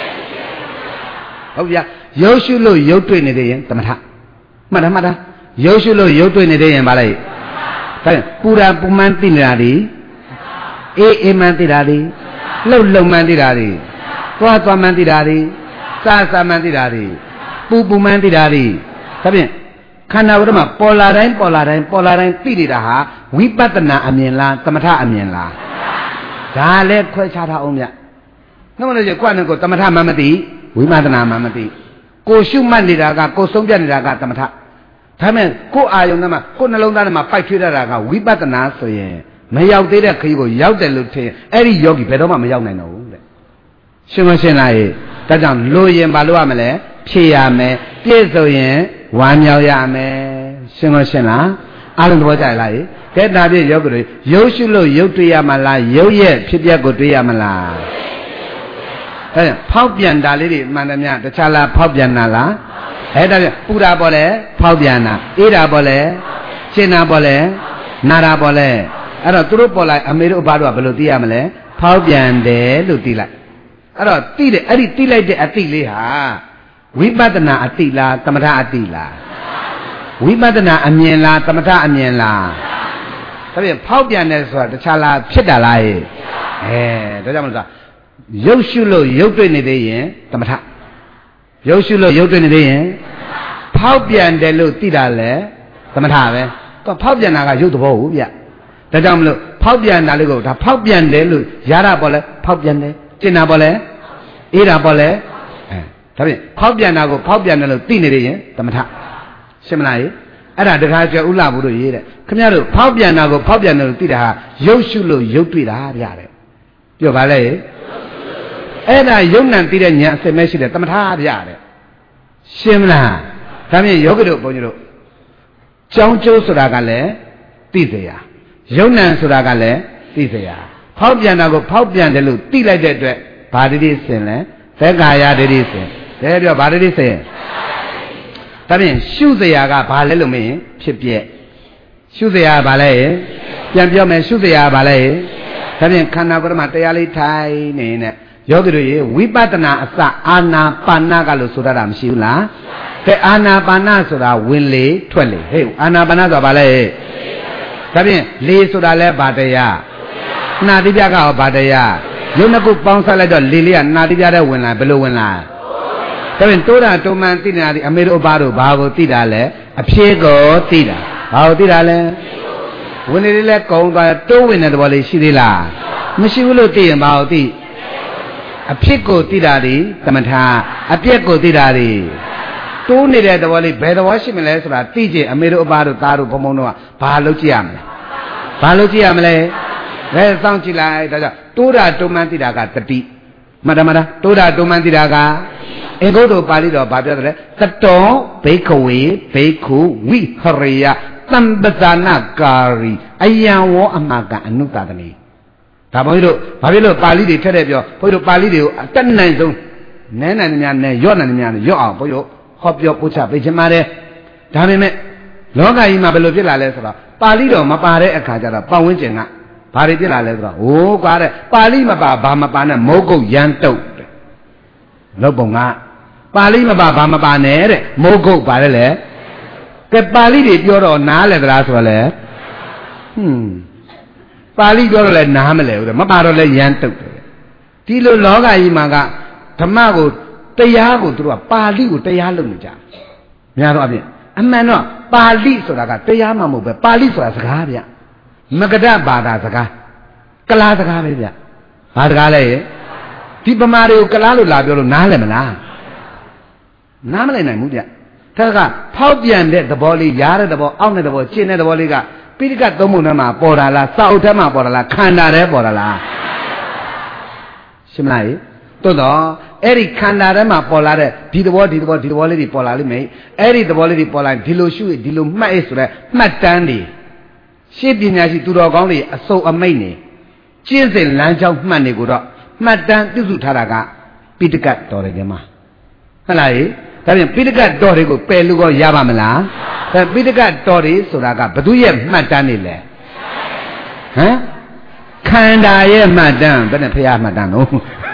ဟုတ်ဗျာရုပ်ရှုလို့ရုပ်တွေ့နေတဲ့ရင်သမထမှတ်တယ်မှတ်တယ်ရုပ်ရှုလို့ရုပ်တွေ့နေတဲ့ရင်ဗါလိုက်ဒါပူရာပူမှန်းသိနေတာဒီအေးအေးမှန်းသိတာဒီလှုပ်လှုပ်မှန်းသိတာဒီသွားသွားမှန်းသိတာဒီစားစားမှန်းသိတာဒီပူပူမှန်းသိတာဒီဒါဖြင့်ခန္ဓာဝရမှာပေါ်လာတိုင်းပေါ်လာတိုင်းပေါ်လာတိုင်းသိနေတာဟာဝိပဿနာအမြင်လားသမထအမြင်လားဒါလည်းခွဲခြားထားအောင်ဗျနှုတ်လို့ကျကွနဲ့ကိုသမထမှမသိဝိပဿနာမှမသိကိုရှုမှတ်နေတာကကိုဆုံးပြနေတာကသမထဒါမဲ့ကိုအာယုံထဲမှာကိုနှလုံးသားထဲမှာပိုက်ထွေးရတာကဝိပဿနာဆိုရင်မရောက်သေးတဲ့ခရီးကိုရောက်တယ်လို့ထင်အဲ့ဒီယောဂီဘယ်တော့မှမရောက်နိုင်တော့ဘူးတဲ့ရှင်းမရှင်းလားရေဒါကြောင့်လိုရင်ဘာလို့ရမလဲဖြည့်ရမယ်ပြည့်စုံရင်ဝမ်းမြောက်ရမယ်ရှင်းမရှင်းလားအားလုံးသဘောကျလားရေကဲဒါပြည့်ယောဂီတွေရုပ်ရှုလို့ရုပ်တွေ့ရမလားရုပ်ရဲ့ဖြစ်ပျက်ကိုတွေ့ရမလားအဲဖောက်ပြန်တာလေးတွေမှန်တယ်များတခြားလားဖောက်ပြန်တာလားအဲ့ဒါပြပူတာပေါ်လဲဖောက်ပြန်တာအေးတာပေါ်လဲရှင်းတာပေါ်လဲနာတာပေါ်လဲအဲ့တော့သူတို့ပေါ်လိုက်အမေတို့အဘတို့ကဘယ်လိုသိရမလဲဖောက်ပြန်တယ်လို့သိလိုက်အဲ့တော့သိတယ်အဲ့ဒီသိလိုက်တဲ့အသိလေးဟာဝိပဿနာအသိလားသမထအသိလားဝိပဿနာအမြင်လားသမထအမြင်လားဒါပြန်ဖောက်ပြန်တယ်ဆိုတာတခြားလားဖြစ်တာလားဟဲ့အဲဒါကြောင့်မလို့ရုပ်ရှုလို့ရုပ်တွေ့နေသေးရင်သမထရုပ်ရှုလို့ရုပ်တွေ့နေသေးရင်ဖောက်ပြန်တယ်လို့သိတာလဲသမထပဲတော့ဖောက်ပြန်တာကရုပ်သဘောဟုတ်ဗျဒါကြောင့်မလို့ဖောက်ပြန်တာလေးကိုဒါဖောက်ပြန်တယ်လို့ရတာပေါ်လဲဖောက်ပြန်တယ်ကျင်တာပေါ်လဲအေးတာပေါ်လဲအဲဒါဖြင့်ဖောက်ပြန်တာကိုဖောက်ပြန်တယ်လို့သိနေသေးရင်သမထရှင်းမလားရေအဲ့ဒါတခါကျော်ဥလာဘူးတို့ရေးတဲ့ခင်ဗျားတို့ဖောက်ပြန်တာကိုဖောက်ပြန်တယ်လို့သိတာဟာရုပ်ရှုလို့ရုပ်တွေ့တာဗျတဲ့ပြောပါလေအဲ့ဒါယုံနံသိတဲ့ဉာဏ်အစစ်မဲ့ရှိတယ်သမထဗျတဲ့ရှင်းမလားဒါဖြင့်ယောဂီတို့ဘုန်းကြီးတို့ကြောင်းကျိုးဆိုတာကလည်းသိเสียယုံနံဆိုတာကလည်းသိเสียဖောက်ပြန်တာကိုဖောက်ပြန်တယ်လို့သိလိုက်တဲ့အတွက်ဘာတိတိစင်လဲသက္ကာယတိတိစင်ဒါပြောဘာတိတိစင်ဒါဖြင့်ရှုเสียကဘာလဲလို့မင်းဖြစ်ပြက်ရှုเสียကဘာလဲပြန်ပြောမယ်ရှုเสียကဘာလဲဒါဖြင့်ခန္ဓာကိုယ်မှာတရားလေးထိုင်နေနဲ့ယောဂီတို့ရေဝိပဿနာအစအာနာပါဏကလို့ဆိုရတာမရှိဘူးလားတဲ့အာနာပါဏဆိုတာဝင်လေထွက်လေဟဲ့အာနာပါဏဆိုတာဘာလဲဒါဖြင့်လေဆိုတာလဲဘာတရားနာတိပြကရောဘာတရားရုပ်နှစ်ခုပေါင်းဆက်လိုက်တော့လေလေးကနာတိပြတဲ့ဝင်လာဘယ်လိုဝင်လာဒါဖြင့်တိုးတာတုံမှန်သိနေတာဒီအမေတို့အဘတို့ဘာကိုသိတာလဲအဖြေကိုသိတာဘာကိုသိတာလဲဝင်လေလေးလဲကုံသွားတိုးဝင်တဲ့သဘောလေးရှိသေးလားမရှိဘူးလို့သိရင်ဘာကိုသိအဖြစ်ကိုသိတာဒီသမထအပြက်ကိုသိတာဒီတိုးနေတဲ့သဘောလေးဘယ်သဘောရှိမလဲဆိုတာသိကြအမေတို့အဘတို့သားတို့ဘုံဘုံတို့ကဘာလုပ်ကြည့်ရမလဲဘာလုပ်ကြည့်ရမလဲလဲစောင့်ကြည့်လိုက်ဒါကြောင့်တိုးတာတုံမှန်သိတာကတတိမှတ်တယ်မလားတိုးတာတုံမှန်သိတာကအင်္ဂုတ္တပါဠိတော်ဘာပြောတယ်လဲတတောဘိက္ခဝေဘိက္ခုဝိဟရိယသံပဇာနာကာရီအယံဝောအမကအနုတတနိဒါဘုန်းကြီးတို့ဘာဖြစ်လို့ပါဠိတွေထက်တဲ့ပြောဘုန်းကြီးတို့ပါဠိတွေကိုအတက်နိုင်ဆုံးနဲနိုင်နေများနဲ့ရော့နိုင်နေများနဲ့ရော့အောင်ဘုန်းကြီးတို့ဟောပြောပို့ချပေးချင်ပါတယ်ဒါပေမဲ့လောကကြီးမှာဘယ်လိုဖြစ်လာလဲဆိုတော့ပါဠိတော်မပါတဲ့အခါကျတော့ပတ်ဝန်းကျင်ကဘာတွေဖြစ်လာလဲဆိုတော့ဟိုးကွာတဲ့ပါဠိမပါဘာမပါနဲ့မိုးကုတ်ရမ်းတုတ်တဲ့လောက်ပုံကပါဠိမပါဘာမပါနဲ့တဲ့မိုးကုတ်ပါတယ်လေကဲပါဠိတွေပြောတော့နားလဲသလားဆိုတော့လေဟွန်းပါဠိပြောတော့လဲနားမလဲဘူးတဲ့မပါတော့လဲရမ်းတုတ်တယ်ဒီလိုလောကကြီးမှာကဓမ္မကိုတရားကိုသူတို့ကပါဠိကိုတရားလုပ်နေကြများတော့အပြင်အမှန်တော့ပါဠိဆိုတာကတရားမှမဟုတ်ပဲပါဠိဆိုတာစကားဗျမကဒဘာသာစကားကလားစကားပဲဗျဘာစကားလဲဒီပမာတွေကိုကလားလို့လာပြောလို့နားလဲမလားနားမလဲနိုင်ဘူးဗျဒါကဖောက်ပြန်တဲ့သဘောလေးရားတဲ့သဘောအောက်တဲ့သဘောကျင့်တဲ့သဘောလေးကပိဋကသုံးပုံထဲမှာပေါ်တာလားစာအုပ်ထဲမှာပေါ်တာလားခန္ဓာထဲပေါ်တာလားရှင်းမလားတိုးတော့အဲ့ဒီခန္ဓာထဲမှာပေါ်လာတဲ့ဒီသဘောဒီသဘောဒီသဘောလေးတွေပေါ်လာလိမ့်မယ်အဲ့ဒီသဘောလေးတွေပေါ်လာဒီလိုရှုဒီလိုမှတ်ရဆိုတဲ့မှတ်တမ်းတွေရှေ့ပညာရှိသူတော်ကောင်းတွေအစုံအမိတ်နေကျင့်စဉ်လမ်းကြောင်းမှတ်နေကိုတော့မှတ်တမ်းပြုစုထားတာကပိဋကတ်တော်တယ်ကမှာဟုတ်လားဒါပြန်ပိဋကတ်တော်တွေကိုပယ်လို့ကောရပါမလားဒါပိဋကတ်တော်တွေဆိုတာကဘသူရဲ့မှတ်တမ်းနေလဲဟမ်ခန္ဓာရဲ့မှတ်တမ်းဘယ်နဲ့ဖရာမှတ်တမ်းလို့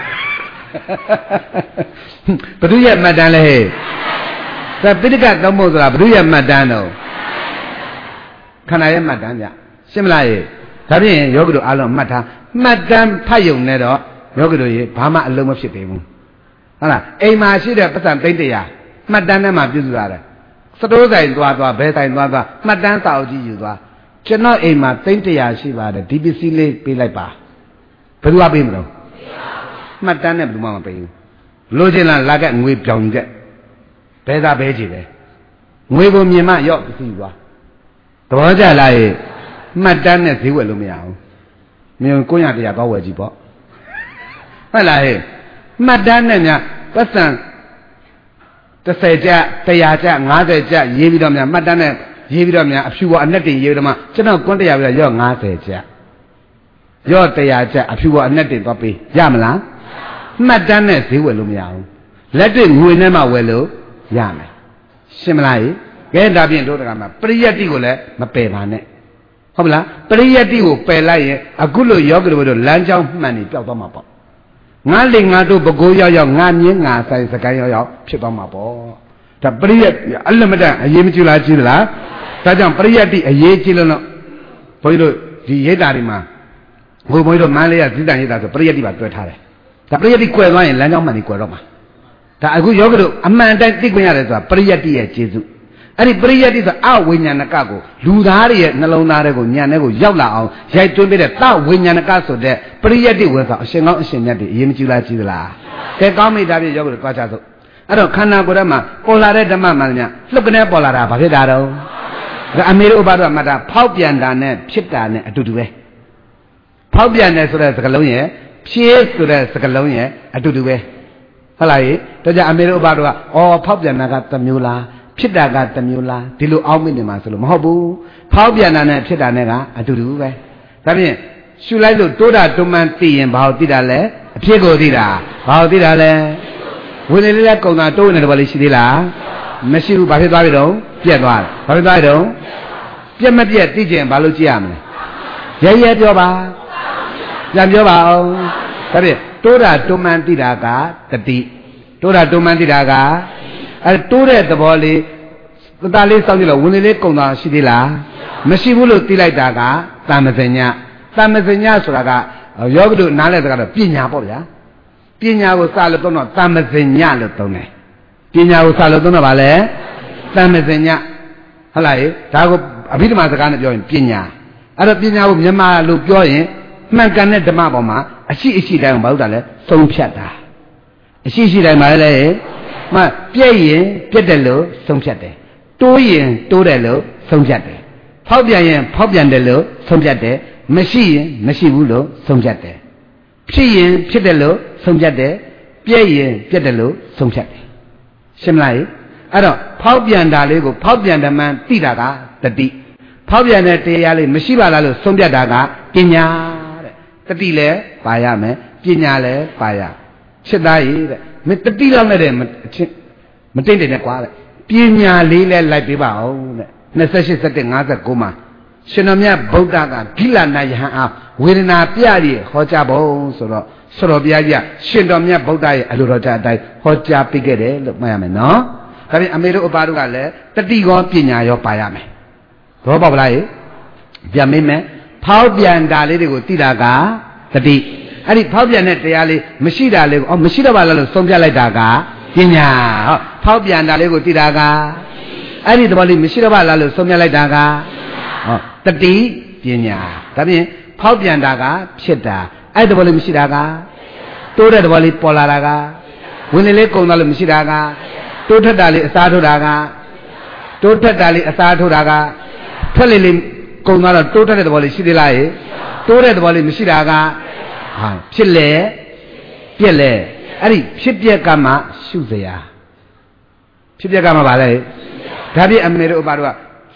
ဘသူရဲ့မှတ်တမ်းလဲဟဲ့ဒါပိဋကတ်သုံးဖို့ဆိုတာဘသူရဲ့မှတ်တမ်းတော့ခန္ဓာရဲ့မှတ်တမ်းကြရှင်းမလားရေဒါဖြင့်ယောဂီတို့အားလုံးမှတ်ထားမှတ်တမ်းဖတ်ယုံနဲ့တော့ယောဂီတို့ရေဘာမှအလုံးမဖြစ်သေးဘူးဟုတ်လားအိမ်မှာရှိတဲ့ပတ်စံသိန်းတရာမှတ်တမ်းထဲမှာပြုစုရတယ်စတိုးဆိုင်သွားသွားဘဲဆိုင်သွားသွားမှတ်တမ်းစာအုပ်ကြီးယူသွားကျွန်တော်အိမ်မှာသိန်းတရာရှိပါတယ်ဒီပစ္စည်းလေးပေးလိုက်ပါဘယ်သူကပေးမလို့မှတ်တမ်းနဲ့ဘယ်သူမှမပေးဘူးလိုချင်လားလာကငွေပြောင်းကြဘဲသားဘဲကြည့်တယ်ငွေကိုမြင်မှရော့ပစ္စည်းသွားသဘောကျလားရေမှတ်တမ်းနဲ့ဈေးဝယ်လို့မရဘူးမြင်ကိုရတရားတော့ဝယ်ကြည့်ပေါ့ဟုတ်လားဟဲ့မှတ်တမ်းနဲ့များပတ်စံတစ်ဆယ်ကျတရာကျငါးဆယ်ကျရေးပြီးတော့များမှတ်တမ်းနဲ့ရေးပြီးတော့များအဖြူပေါ်အနက်တင်ရေးပြီးတော့မှကျွန်တော်ကွန်းတရားပြီးတော့ရော့ငါးဆယ်ကျရော့တရာကျအဖြူပေါ်အနက်တင်သွားပေးရမလားမှတ်တမ်းနဲ့ဈေးဝယ်လို့မရဘူးလက်တွေ့ငွေနဲ့မှဝယ်လို့ရမယ်ရှင်းမလားကဲဒါဖြင့်တို့တကမှာပရိယတ္တိကိုလည်းမပယ်ပါနဲ့ဟုတ်မလားပရိယတ္တိကိုပယ်လိုက်ရင်အခုလိုယောဂီတို့လမ်းကြောင်းမှန်နေပျောက်သွားမှာပေါ့ငါလေငါတို့ဘကိုးရောက်ရောက်ငါမြင်းငါဆိုင်စကိုင်းရောက်ရောက်ဖြစ်သွားမှာပေါ့ဒါပရိယတ္တိအလမတန်အရေးမကြီးလားကြီးလားဒါကြောင့်ပရိယတ္တိအရေးကြီးလို့ဘုန်းကြီးတို့ဒီရိတ်တာတွေမှာဘုန်းကြီးတို့မန်းလေးရဇိတန်ရိတ်တာဆိုပရိယတ္တိပါတွဲထားတယ်ဒါပရိယတ္တိကွယ်သွားရင်လမ်းကြောင်းမှန်နေကွယ်တော့မှာဒါအခုယောဂီတို့အမှန်တိုင်းသိခွင့်ရတယ်ဆိုတာပရိယတ္တိရဲ့ကျေစုအဲ့ဒီပရိယတ္တိဆိုအဝိညာဏကကိုလူသားတွေရဲ့နှလုံးသားတွေကိုညံတဲ့ကိုရောက်လာအောင်ရိုက်တွင်းပေးတဲ့သဝိညာဏကဆိုတဲ့ပရိယတ္တိဝဲဆိုအရှင်ကောင်းအရှင်မြတ်တွေအရင်မကြည့်လားကြည့်သလားကဲကောင်းမိတာပြည့်ရောက်ကြတော့ကြစို့အဲ့တော့ခန္ဓာကိုယ်ထဲမှာပေါ်လာတဲ့ဓမ္မမှန်များလှုပ်ကနေပေါ်လာတာဘာဖြစ်တာတော့ဒါအမေရိဥပါဒမှတ်တာဖောက်ပြန်တာနဲ့ဖြစ်တာနဲ့အတူတူပဲဖောက်ပြန်တယ်ဆိုတဲ့စကားလုံးရဲ့ဖြည့်ဆိုတဲ့စကားလုံးရဲ့အတူတူပဲဟုတ်လားဒါကြောင့်အမေရိဥပါဒကအော်ဖောက်ပြန်တာကတစ်မျိုးလားဖြစ်တာကတစ်မျိုးလားဒီလိုအောက်မိနေမှာဆိုလို့မဟုတ်ဘူးဖောက်ပြန်တာနဲ့ဖြစ်တာနဲ့ကအတူတူပဲဒါဖြင့်ရှူလိုက်လို့တိုးတာတွန်းမှန်းသိရင်ဘာလို့သိတာလဲအဖြစ်ကိုသိတာဘာလို့သိတာလဲဝင်လေလေးကုံတာတိုးနေတယ်ဘာလို့ရှိသေးလားမရှိဘူးဘာဖြစ်သွားပြီတော့ပြက်သွားတယ်ဘာဖြစ်သွားပြီတော့ပြက်မပြက်သိကျင်ဘာလို့ကြည့်ရမလဲရဲရဲပြောပါပြန်ပြောပါအောင်ဒါဖြင့်တိုးတာတွန်းမှန်းသိတာကတတိတိုးတာတွန်းမှန်းသိတာကအဲတိုးတဲ့သဘောလေးသတ္တလေးစောင့်ကြည့်လို့ဝင်လေလေးကုံတာရှိသေးလားမရှိဘူးလို့သိလိုက်တာကတမ္မစညတမ္မစညဆိုတာကယောဂီတို့နားလဲစကားတော့ပညာပေါ့ဗျာပညာကိုစလို့သုံးတော့တမ္မစညလို့သုံးတယ်ပညာကိုစလို့သုံးတော့ဗာလဲတမ္မစညဟုတ်လားဒါကိုအဘိဓမ္မာစကားနဲ့ပြောရင်ပညာအဲ့တော့ပညာကိုမြန်မာလို့ပြောရင်မှန်ကန်တဲ့ဓမ္မပေါ်မှာအရှိအရှိတိုင်းဘာလို့တာလဲသုံးဖြတ်တာအရှိရှိတိုင်းမှာလဲမှပြည့်ရင်ပြည့်တယ်လို့ဆုံးဖြတ်တယ်တိုးရင်တိုးတယ်လို့ဆုံးဖြတ်တယ်ဖောက်ပြန်ရင်ဖောက်ပြန်တယ်လို့ဆုံးဖြတ်တယ်မရှိရင်မရှိဘူးလို့ဆုံးဖြတ်တယ်ဖြစ်ရင်ဖြစ်တယ်လို့ဆုံးဖြတ်တယ်ပြည့်ရင်ပြည့်တယ်လို့ဆုံးဖြတ်တယ်ရှင်းမလားအဲ့တော့ဖောက်ပြန်တာလေးကိုဖောက်ပြန်တယ်မှန်သိတာကတတိဖောက်ပြန်တဲ့တရားလေးမရှိပါလားလို့ဆုံးဖြတ်တာကပညာတဲ့တတိလည်းပါရမယ်ပညာလည်းပါရချစ်သားကြီးတဲ့မတတိလောက်နဲ့တဲ့အချင်းမတိတ်တယ်နဲ့ကွာတဲ့ပညာလေးလဲလိုက်ပေးပါအောင်တဲ့နှစ်ရှစ် စက်ငါးကိုမှာရှင်တော်မြတ်ဗုဒ္ဓကဂိလနာယဟန်အားဝေဒနာပြရည်ဟောကြားပုံဆိုတော့ဆတော်ဘုရားကြီးကရှင်တော်မြတ်ဗုဒ္ဓရဲ့အလိုတော်ကြအတိုင်းဟောကြားပေးခဲ့တယ်လို့မှတ်ရမယ်နော်ဒါပြင်အမေတို့အပါတို့ကလည်းတတိကောပညာရောပါရမယ်ဘောပေါက်လားပြန်မေးမယ်ဖောက်ပြန်တာလေးတွေကိုသိတာကတတိအဲ့ဒီဖောက်ပြန်တဲ့တရားလေးမရှိတာလေးကိုအော်မရှိတော့ပါလားလို့ဆုံးဖြတ်လိုက်တာကပညာဟောဖောက်ပြန်တာလေးကိုသိတာကအဲ့ဒီသဘောလေးမရှိတော့ပါလားလို့ဆုံးဖြတ်လိုက်တာကဟောတတိပညာဒါဖြင့်ဖောက်ပြန်တာကဖြစ်တာအဲ့ဒီသဘောလေးမရှိတာကတိုးတဲ့သဘောလေးပေါ်လာတာကဝင်လေလေးကုံသွားလို့မရှိတာကတိုးထက်တာလေးအစားထိုးတာကတိုးထက်တာလေးအစားထိုးတာကထွက်လေလေးကုံသွားတော့တိုးထက်တဲ့သဘောလေးရှိသေးလားရေတိုးတဲ့သဘောလေးမရှိတာကဟာဖြစ်လေပြက်လေအဲ့ဒီဖြစ်ပြက်ကမှရှုစရာဖြစ်ပြက်ကမှပါလေဒါပြည့်အမေတို့အပါတို့က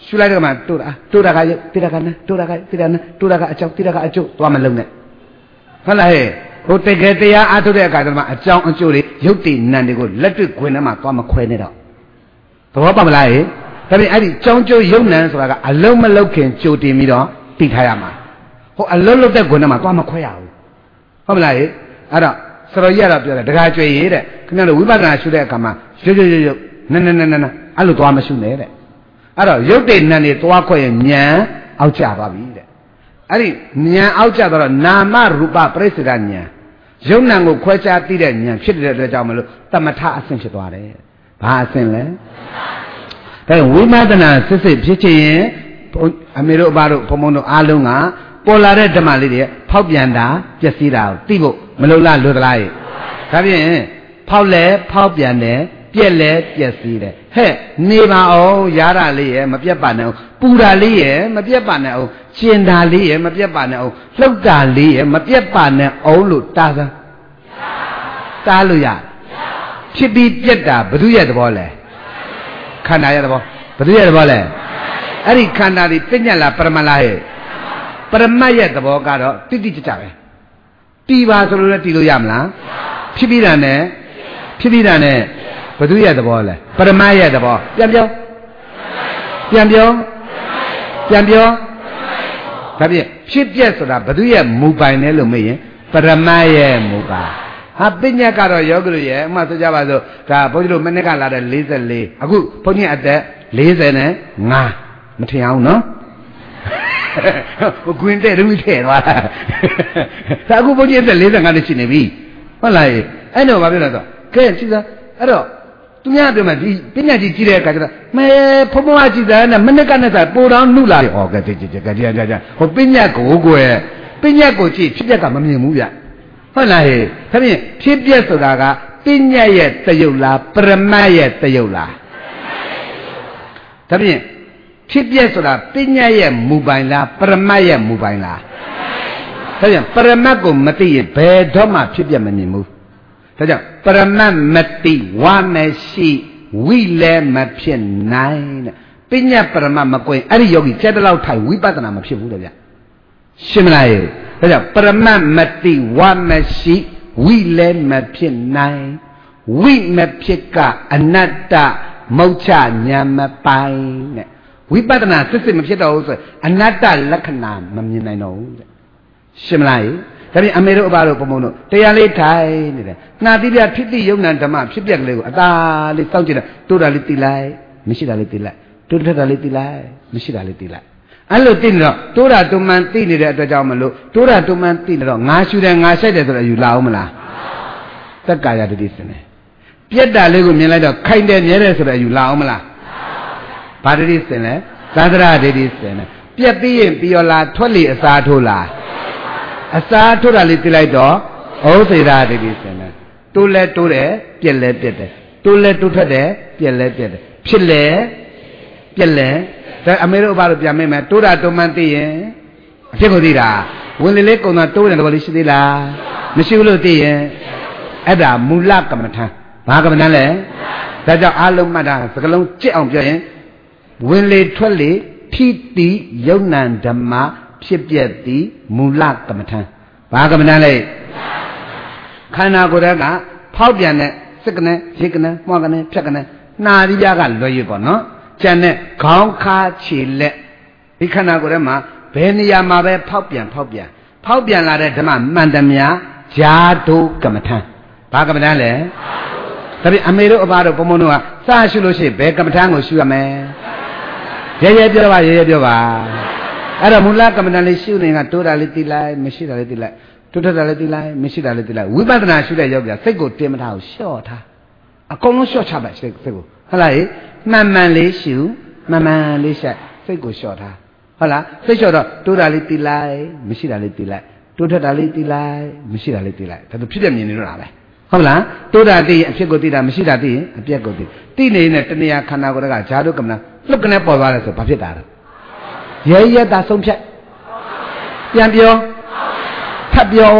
ရှုလိုက်တော့မှတိုးတာတိုးတာကရုပ်တိရကနဲ့တိုးတာကတိရနဲ့တိုးတာကအကြောင်းတိရကအကျိုးသွားမလုံးနဲ့ဟုတ်လားဟဲ့ဟိုတကယ်တရားအားထုတ်တဲ့အခါကျမှအကြောင်းအကျိုးတွေရုပ်တည်နံတွေကိုလက်တွေ့ခွင်ထဲမှာသွားမခွဲနဲ့တော့သဘောပေါက်မလားဟဲ့ဒါပြင်အဲ့ဒီကြောင်းကျိုးရုပ်နံဆိုတာကအလုံးမလုံးခင်ကြိုတင်ပြီးတော့သိထားရမှာဟိုအလုံးလုံးတဲ့ခွင်ထဲမှာသွားမခွဲရဘူးဟုတ်မလားဟဲ့အဲ့တော့စတော်ကြီးကတော့ပြောတယ်တခါကြွေရေးတဲ့ခင်ဗျားတို့ဝိပဿနာရှုတဲ့အခါမှာရုပ်ရုပ်ရုပ်ရုပ်နန်းနန်းနန်းနန်းအဲ့လိုသွားမရှုနဲ့တဲ့အဲ့တော့ရုပ်တည်နံတွေသွားခွဲရင်ဉာဏ်အောက်ကျသွားပြီတဲ့အဲ့ဒီဉာဏ်အောက်ကျတော့နာမရူပပရိစ္ဆေဒဉာဏ်ရုပ်နံကိုခွဲခြားသိတဲ့ဉာဏ်ဖြစ်တဲ့အတွက်ကြောင့်မလို့တမထအဆင့်ဖြစ်သွားတယ်ဘာအဆင့်လဲဒါဝိပဿနာစစ်စစ်ဖြစ်ချင်ရင်အမေတို့အဘတို့ဘုံဘုံတို့အားလုံးကပေါ်လာတဲ့ဓမ္မလေးတွေဖောက်ပြန်တာပျက်စီးတာကိုသိဖို့မလုံလားလွတ်သလားဒါဖြင့်ဖောက်လဲဖောက်ပြန်တယ်ပြက်လဲပျက်စီးတယ်ဟဲ့နေပါအောင်ရတာလေးရဲ့မပြတ်ပါနဲ့အောင်ပူတာလေးရဲ့မပြတ်ပါနဲ့အောင်ကျင်တာလေးရဲ့မပြတ်ပါနဲ့အောင်လှုပ်တာလေးရဲ့မပြတ်ပါနဲ့အောင်လို့တားစမ်းတားလို့ရဖြစ်ပြီးပြက်တာဘု து ရဲ့သဘောလဲခန္ဓာရဲ့သဘောဘု து ရဲ့သဘောလဲအဲ့ဒီခန္ဓာတွေပြညတ်လားပရမတ်လားဟဲ့ပရမတ်ရဲ့သဘောကတော့တိတိကျကျပဲတီးပါဆိုလို့လည်းတီးလို့ရမလားဖြစ်ပြီးတာနဲ့ဖြစ်ပြီးတာနဲ့ဘု து ရဲ့သဘောလဲပရမတ်ရဲ့သဘောပြန်ပြောပြန်ပြောပြန်ပြောဒါဖြင့်ဖြစ်ပြက်ဆိုတာဘု து ရဲ့မူပိုင်လဲလို့မေးရင်ပရမတ်ရဲ့မူပိုင်ဟာပညာကတော့ယောဂလူရဲ့အမှဆိုကြပါစို့ဒါဘုန်းကြီးတို့မနေ့ကလာတဲ့လေးဆယ်လေးအခုဘုန်းကြီးအသက်လေးဆယ်နဲ့ငါးမထင်အောင်နော်ဟိုကွင်းတဲ့ရူးထဲသွားတာဒါအခုဘုန်းကြီးအသက်လေးဆယ်ငါးနှစ်ရှိနေပြီဟုတ်လားအဲ့တော့ဘာပြောလဲဆိုကဲကြည့်စားအဲ့တော့သူများပြောမှဒီပညာကြီးကြီးတဲ့အခါကျတော့မဲဖုံဖုံအကြည့်စားနဲ့မနေ့ကနဲ့စားပိုတော်နှုလာဟောကဲကြည့်ကြည့်ကြည့်ကြည့်ကြည့်ဟိုပညာကိုကိုယ်ပညာကိုကြည့်ဖြစ်ပြက်ကမမြင်ဘူးဗျဟုတ်လားဟဲ့ဒါဖြင့်ဖြစ်ပြက်ဆိုတာကပညာရဲ့တယုတ်လားပရမတ်ရဲ့တယုတ်လားဒါဖြင့်ဖြစ်ပြက်ဆိုတာပညာရဲ့မူပိုင်လားပရမတ်ရဲ့မူပိုင်လားဒါကြောင့်ပရမတ်ကိုမသိရင်ဘယ်တော့မှဖြစ်ပြက်မမြင်ဘူးဒါကြောင့်ပရမတ်မသိဝါမရှိဝိလည်းမဖြစ်နိုင်တဲ့ပညာပရမတ်မကွင်အဲ့ဒီယောဂီကျက်တဲ့လောက်ထိုင်ဝိပဿနာမဖြစ်ဘူးတဲ့ဗျရှင်းမလားဒါကြောင့်ပရမတ်မတိဝမရှိဝိလည်းမဖြစ်နိုင်ဝိမဖြစ်ကအနတ္တမௌချညာမပိုင်တဲ့ဝိပဿနာစစ်စစ်မဖြစ်တော့ဘူးဆိုအနတ္တလက္ခဏာမမြင်နိုင်တော့ဘူးတဲ့ရှင်းမလားဒါပြင်အမေတို့အဘတို့ဘုံဘုံတို့တရားလေးထိုင်နေတယ်နှာတိပြဖြစ်တိယုံနံဓမ္မဖြစ်ပြက်ကလေးကိုအသာလေးစောင့်ကြည့်လိုက်တိုးတာလေးသိလိုက်မရှိတာလေးသိလိုက်တိုးထက်တာလေးသိလိုက်မရှိတာလေးသိလိုက်အဲ့လိုသိနေတော့တိုးတာတုံမှန်သိနေတဲ့အတွက်ကြောင့်မလို့တိုးတာတုံမှန်သိနေတော့ငါရှူတယ်ငါဆိုင်တယ်ဆိုတော့ယူလာအောင်မလားသက္ကာယတတိစင်တယ်ပြက်တာလေးကိုမြင်လိုက်တော့ခိုင်တယ်မြဲတယ်ဆိုတော့ယူလာအောင်မလားဘာတတိစင်လဲသန္တရတတိစင်တယ်ပြက်ပြီးရင်ပြီးရောလားထွက်လေအစာထိုးလားအစာထိုးတာလေးသိလိုက်တော့ဩသေရာတတိစင်တယ်တိုးလဲတိုးတယ်ပြက်လဲပြက်တယ်တိုးလဲတိုးထွက်တယ်ပြက်လဲပြက်တယ်ဖြစ်လဲပြက်လဲဒါအမေတို့ဘာလို့ပြန်မေးမယ်တိုးတာတုံမှန်သိရင်အဖြစ်ကိုသိတာဝင်လေလေးကုံတာတိုးတယ်တော့လေးရှိသေးလားမရှိဘူးလို့သိရင်အဲ့ဒါမူလကမ္မထံဘာကမ္မထံလဲဒါကြောင့်အလုံးမှတ်တာစကလုံးကြစ်အောင်ပြောရင်ဝင်လေထွက်လေထိတိယုံနံဓမ္မဖြစ်ပြက်သည်မူလကမ္မထံဘာကမ္မထံလဲခန္ဓာကိုယ်ကဖောက်ပြန်တဲ့စက္ကနဲ့ရေကနဲ့မှောကနဲ့ဖြက်ကနဲ့နှာရီးပြားကလွယ်ရွပေါ့နော်ကျန်တဲ့ခေါင်းခါခြေလက်ဒီခန္ဓာကိုယ်ထဲမှာဘယ်နေရာမှာပဲဖောက်ပြန်ဖောက်ပြန်ဖောက်ပြန်လာတဲ့ဓမ္မမှန်တည်းများဈာတုကမ္မထံဘာကမ္မထံလဲဒါပြင်အမေတို့အဘတို့ဘုံဘုံတို့ကစရှုလို့ရှိရင်ဘယ်ကမ္မထံကိုရှုရမလဲရဲရဲပြောပါရဲရဲပြောပါအဲ့တော့မူလကမ္မထံလေးရှုနေတာတိုးတာလေးသိလိုက်မရှိတာလေးသိလိုက်တိုးထတာလေးသိလိုက်မရှိတာလေးသိလိုက်ဝိပဿနာရှုတဲ့ယောဂီစိတ်ကိုတင်မထားဘူးလျှော့ထားအကုန်လုံးလျှော့ချပါစိတ်ကိုဟုတ်လားမှန်မှန်လေးရှုမှန်မှန်လေးရှက်စိတ်ကိုလျှော့ထားဟုတ်လားစိတ်လျှော့တော့တိုးတာလေးတီးလိုက်မရှိတာလေးတီးလိုက်တိုးထက်တာလေးတီးလိုက်မရှိတာလေးတီးလိုက်ဒါဆိုဖြစ်ပြမြင်နေတော့တာပဲဟုတ်လားတိုးတာတီးရင်အဖြစ်ကိုတီးတာမရှိတာတီးရင်အပြက်ကိုတီးတီးနေတဲ့တဏှာခန္ဓာကိုယ်ကဈာတုကမ္မနာလှုပ်ကနေပေါ်သွားတယ်ဆိုဘာဖြစ်တာလဲရဲရဲတာဆုံးဖြတ်ပြန်ပြောထပ်ပြော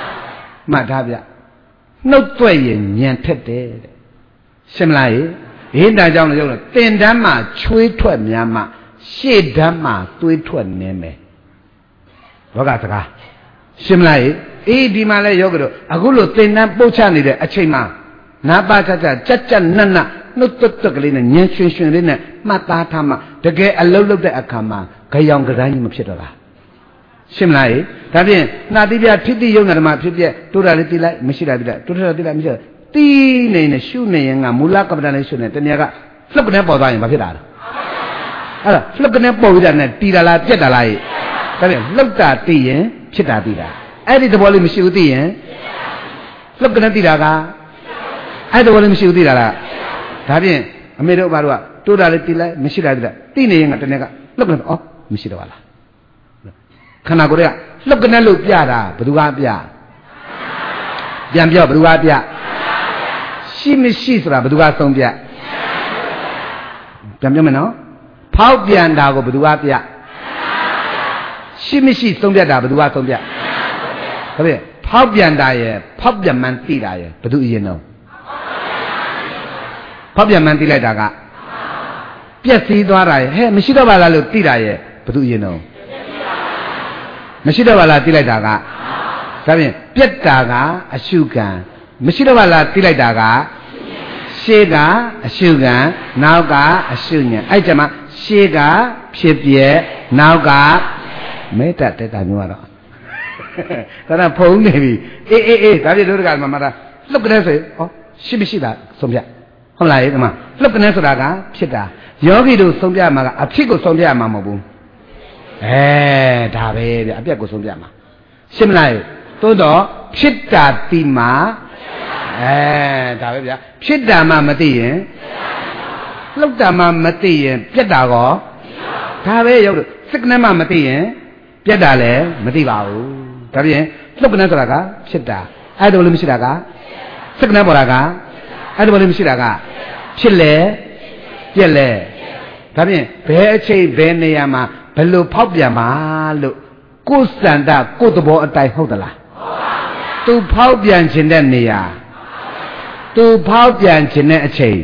မှတ်ထားဗျနှုတ်သွဲ့ရင်ညံထက်တယ်တဲ့ရှင်းမလားဟင်တာကြောင့်လည်းရုပ်လို့တင်တန်းမှာချွေးထွက်များမှရှေ့တန်းမှာသွေးထွက်နေမယ်ဘောကစကားရှင်းမလားအေးဒီမှာလဲယောဂတို့အခုလို့တင်တန်းပုတ်ချနေတဲ့အချိန်မှာနာပါချာချာကြက်ကြက်နတ်နတ်နှုတ်တွတ်တွက်ကလေးနဲ့ညင်ရွှင်ရွှင်လေးနဲ့မှတ်သားထားမှတကယ်အလုံးလုံးတဲ့အခါမှာကြောင်ကတိုင်းကြီးမဖြစ်တော့တာရှင်းမလားဒါဖြင့်နှာတိပြထိတိယုံနာဓမ္မဖြစ်ပြတိုးတာလေးတိလိုက်မရှိတာတိလိုက်တိုးတာတိလိုက်မရှိတာတီးနေနေရှုနေရင်ကမူလကပ္ပတန်လေးရှုနေတနည်းကလှုပ်ကနေပေါ်သွားရင်ဘာဖြစ်တာလဲအဲ့ဒါလှုပ်ကနေပေါ်ပြီးတာနဲ့တီတာလားပြက်တာလားဒါဖြင့်လှုပ်တာတီးရင်ဖြစ်တာတီးတာအဲ့ဒီသဘောလေးမရှိဘူးတီးရင်လှုပ်ကနေတီးတာကအဲ့ဒီသဘောလေးမရှိဘူးတီးတာလားဒါဖြင့်အမေတို့ဘာလို့ကတိုးတာလေးတီးလိုက်မရှိတာတီးလိုက်တီးနေရင်ကတနည်းကလှုပ်ကနေအော်မရှိတော့ပါလားခန္ဓာကိုယ်ကလှုပ်ကနေလို့ပြတာဘယ်သူကပြပြန်ပြောဘယ်သူကပြရှိမရှိဆိုတာဘယ်သူကဆုံးပြပြန်ပြောမယ်နော်ဖောက်ပြန်တာကိုဘယ်သူကပြရှိမရှိဆုံးပြတာဘယ်သူကဆုံးပြဒါဖြင့်ဖောက်ပြန်တာရဲ့ဖောက်ပြန်မှန်သိတာရဲ့ဘယ်သူအရင်တော့ဖောက်ပြန်မှန်သိလိုက်တာကပြက်စီးသွားတာရဲ့ဟဲ့မရှိတော့ပါလားလို့သိတာရဲ့ဘယ်သူအရင်တော့မရှိတော့ပါလားသိလိုက်တာကဒါဖြင့်ပြက်တာကအရှုခံမရှိတော့ပါလားသိလိုက်တာကရှေးကအရှုခံနောက်ကအရှုဉဏ်အဲ့ကြမှာရှေးကဖြစ်ပြဲနောက်ကမဲတတက်တာမျိုးကတော့ဒါကဖုံးနေပြီအေးအေးအေးဒါပြည့်တို့ကမှမတာလှုပ်ကနေဆိုဟောရှိမရှိတာဆုံးပြဟုတ်လားဒီမှာလှုပ်ကနေဆိုတာကဖြစ်တာယောဂီတို့ဆုံးပြမှာကအဖြစ်ကိုဆုံးပြမှာမဟုတ်ဘူးအဲဒါပဲဗျအပြက်ကိုဆုံးပြမှာရှင်းမလားသို့တော့ဖြစ်တာတိမှာအဲဒါပဲဗျာဖြစ်တာမှမသိရင်လှုပ်တာမှမသိရင်ပြက်တာကောဒါပဲရောက်လို့စက္ကနမှမသိရင်ပြက်တာလည်းမသိပါဘူးဒါဖြင့်လှုပ်ကနဆိုတာကဖြစ်တာအဲ့ဒါလည်းမရှိတာကစက္ကနပေါ်တာကအဲ့ဒါလည်းမရှိတာကဖြစ်လေပြက်လေဒါဖြင့်ဘယ်အချိန်ဘယ်နေရာမှာဘယ်လိုဖောက်ပြန်ပါလို့ကိုယ်စန္ဒကိုယ်သဘောအတိုင်းဟုတ်သလားသူဖောက်ပြန်ခြင်းတဲ့နေရာသူဖောက်ပြန်ခြင်းတဲ့အချိန်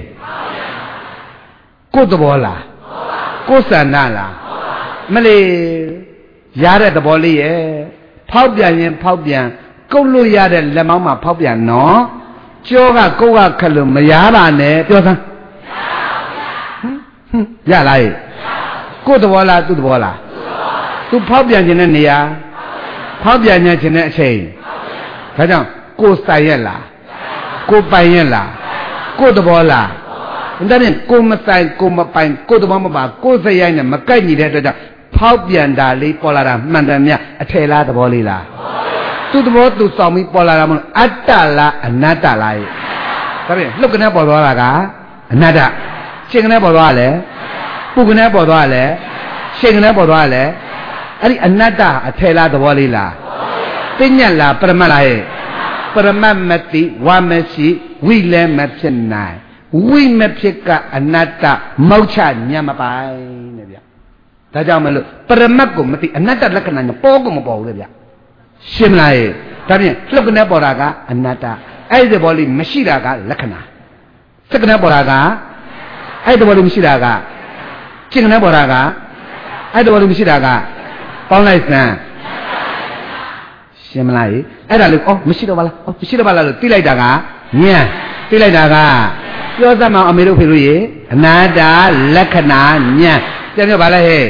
ကိုယ်သဘောလားကိုယ်စန္ဒလားမလေးရတဲ့သဘောလေးရဲ့ဖောက်ပြန်ရင်ဖောက်ပြန်ကုတ်လို့ရတဲ့လက်မောင်းမှာဖောက်ပြန်နော်ကြောကကိုယ်ကခက်လို့မရပါနဲ့ပြောစမ်းဟင်ရလားကိုယ်သဘောလားသူ့သဘောလားသူဖောက်ပြန်ခြင်းတဲ့နေရာဖောက်ပြန်ခြင်းတဲ့အချိန်ဒါကြောင့်ကိုယ်ဆိုင်ရလားကိုယ်ပိုင်ရလားကိုယ်သဘောလားဒါဖြင့်ကိုယ်မဆိုင်ကိုယ်မပိုင်ကိုယ်သဘောမပါကိုယ်စရိုက်နဲ့မကိုက်ညီတဲ့အတွက်ကြောင့်ဖောက်ပြန်တာလေးပေါ်လာတာမှန်တယ်မြတ်အထယ်လားသဘောလေးလားသူ့သဘောသူစောင့်ပြီးပေါ်လာတာမဟုတ်အတ္တလားအနတ္တလားဒါဖြင့်လှုပ်ကနေပေါ်သွားတာကအနတ္တရှင်ကနေပေါ်သွားလဲပုကနေပေါ်သွားလဲရှင်ကနေပေါ်သွားလဲအဲ့ဒီအနတ္တအထယ်လားသဘောလေးလားသိညက်လားပရမတ်လားဟဲ့ပရမတ်မတိဝါမရှိဝိလည်းမဖြစ်နိုင်ဝိမဖြစ်ကအနတ္တမောက္ခညံမပိုင်တဲ့ဗျဒါကြောင့်မလို့ပရမတ်ကိုမသိအနတ္တလက္ခဏာညပေါ်ကိုမပေါ်ဘူးလေဗျရှင်းမလားဒါဖြင့်လှုပ်ကနေပေါ်တာကအနတ္တအဲ့ဒီဘောလေးမရှိတာကလက္ခဏာစက္ကနေပေါ်တာကအဲ့ဒီဘောလေးမရှိတာကကျင့်ကနေပေါ်တာကအဲ့ဒီဘောလေးမရှိတာကပေါင်းလိုက်စမ်းရှင်းမလားအဲ့ဒါလေးအော်မရှိတော့ပါလားအော်မရှိတော့ပါလားလို့သိလိုက်တာကညံသိလိုက်တာကပြောစမ်းမအောင်အမေတို့ဖေလို့ရေအနာတ္တလက္ခဏာညံပြန်ပြောပါလားဟဲ့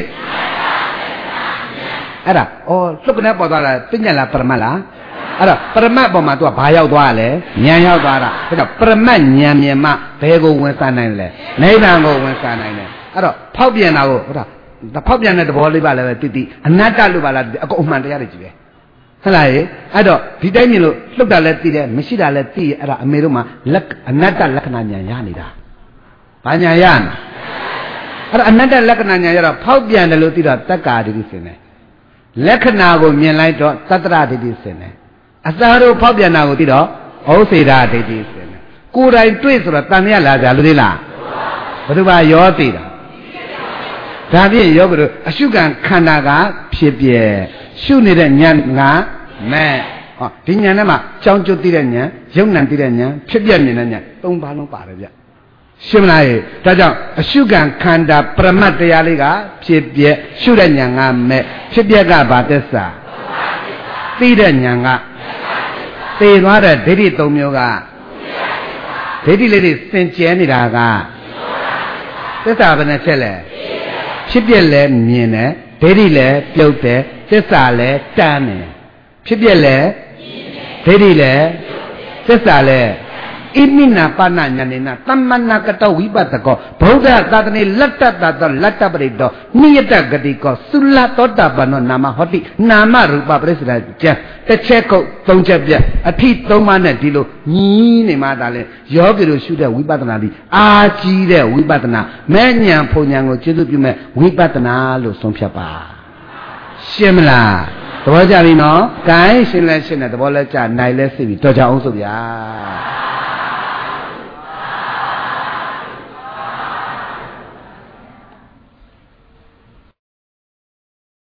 အဲ့ဒါအော်လှုပ်ကနေပေါ်သွားတာသိညက်လားပရမတ်လားအဲ့တော့ပရမတ်ပေါ်မှာ तू ကဘာရောက်သွားလဲဉာဏ်ရောက်သွားတာဒါကြောင့်ပရမတ်ဉာဏ်မြင်မှဘယ်ကိုဝင်စားနိုင်လဲနိဗ္ဗာန်ကိုဝင်စားနိုင်တယ်အဲ့တော့ဖောက်ပြန်တာကိုဟုတ်လားဖောက်ပြန်တဲ့သဘောလေးပါလဲတိတိအနတ္တလို့ပါလားအကုန်အမှန်တရားတွေကြီးပဲဟုတ်လားအဲ့တော့ဒီတိုင်းမြင်လို့လှုပ်တာလည်းသိတယ်မရှိတာလည်းသိရအဲ့ဒါအမေတို့မှာလက်အနတ္တလက္ခဏာဉာဏ်ရနေတာဘာဉာဏ်ရလဲအဲ့ဒါအနတ္တလက္ခဏာဉာဏ်ရတော့ဖောက်ပြန်တယ်လို့သိတော့တက္ကာဒိဋ္ဌိစင်တယ်လက္ခဏာကိုမြင်လိုက်တော့သတ္တရဒိဋ္ဌိစင်တယ်အစာတို့ဖောက်ပြန်တာကိုသိတော့ဩစေတာဒိဋ္ဌိစင်တယ်ကိုယ်တိုင်တွေ့ဆိုတော့တန်မြတ်လာကြလို့လေလားဘယ်သူပါရောသိတာဒါဖြင့်ယောဂတို့အရှုခံခန္ဓာကဖြစ်ပြဲရှုနေတဲ့ဉာဏ်ကမဲ့ဟောဒီဉာဏ်ထဲမှာကြောင်းကျွတ်သိတဲ့ဉာဏ်ယုံနံသိတဲ့ဉာဏ်ဖြစ်ပြမြင်တဲ့ဉာဏ်သုံးပါးလုံးပါတယ်ဗျရှင်းမလားဒါကြောင့်အရှုခံခန္ဓာပရမတ်တရားလေးကဖြစ်ပြရှုတဲ့ဉာဏ်ကမဲ့ဖြစ်ပြကဘာသစ္စာသိတဲ့ဉာဏ်ကသိသွားတဲ့ဒိဋ္ဌိသုံးမျိုးကဒိဋ္ဌိလေးတွေစင်ကြဲနေတာကသစ္စာဘယ်နဲ့ဖြစ်လဲဖြစ်ပြလဲမြင်တယ်ဒိဋ္ဌိလဲပြုတ်တယ်သစ္စာလဲတန်းတယ်ဖြစ်ပြလဲဒိဋ္ဌိလဲသစ္စာလဲဣမိနာပဏညာနေနာသမ္မနာကတောဝိပဿကောဗုဒ္ဓသာသနေလတ္တတသောလတ္တပရိတောနိယတဂတိကောသုလသောတာပန္နောနာမဟောတိနာမရူပပရိစ္ဆရာကျမ်းတစ်ချက်ကုတ်သုံးချက်ပြအထိသုံးပါးနဲ့ဒီလိုညီးနေမှသာလဲယောဂီတို့ရှုတဲ့ဝိပဿနာဒီအာကြီးတဲ့ဝိပဿနာမဲ့ဉာဏ်ဖုန်ဉာဏ်ကိုကျေစုပြုမဲ့ဝိပဿနာလို့ဆုံးဖြတ်ပါရှင်းမလားသဘောကျပြီနော် gain ရှင်းလဲရှင်းတယ်သဘောလဲကျနိုင်လဲသိပြီတော်ကြအောင်ဆိုဗျာ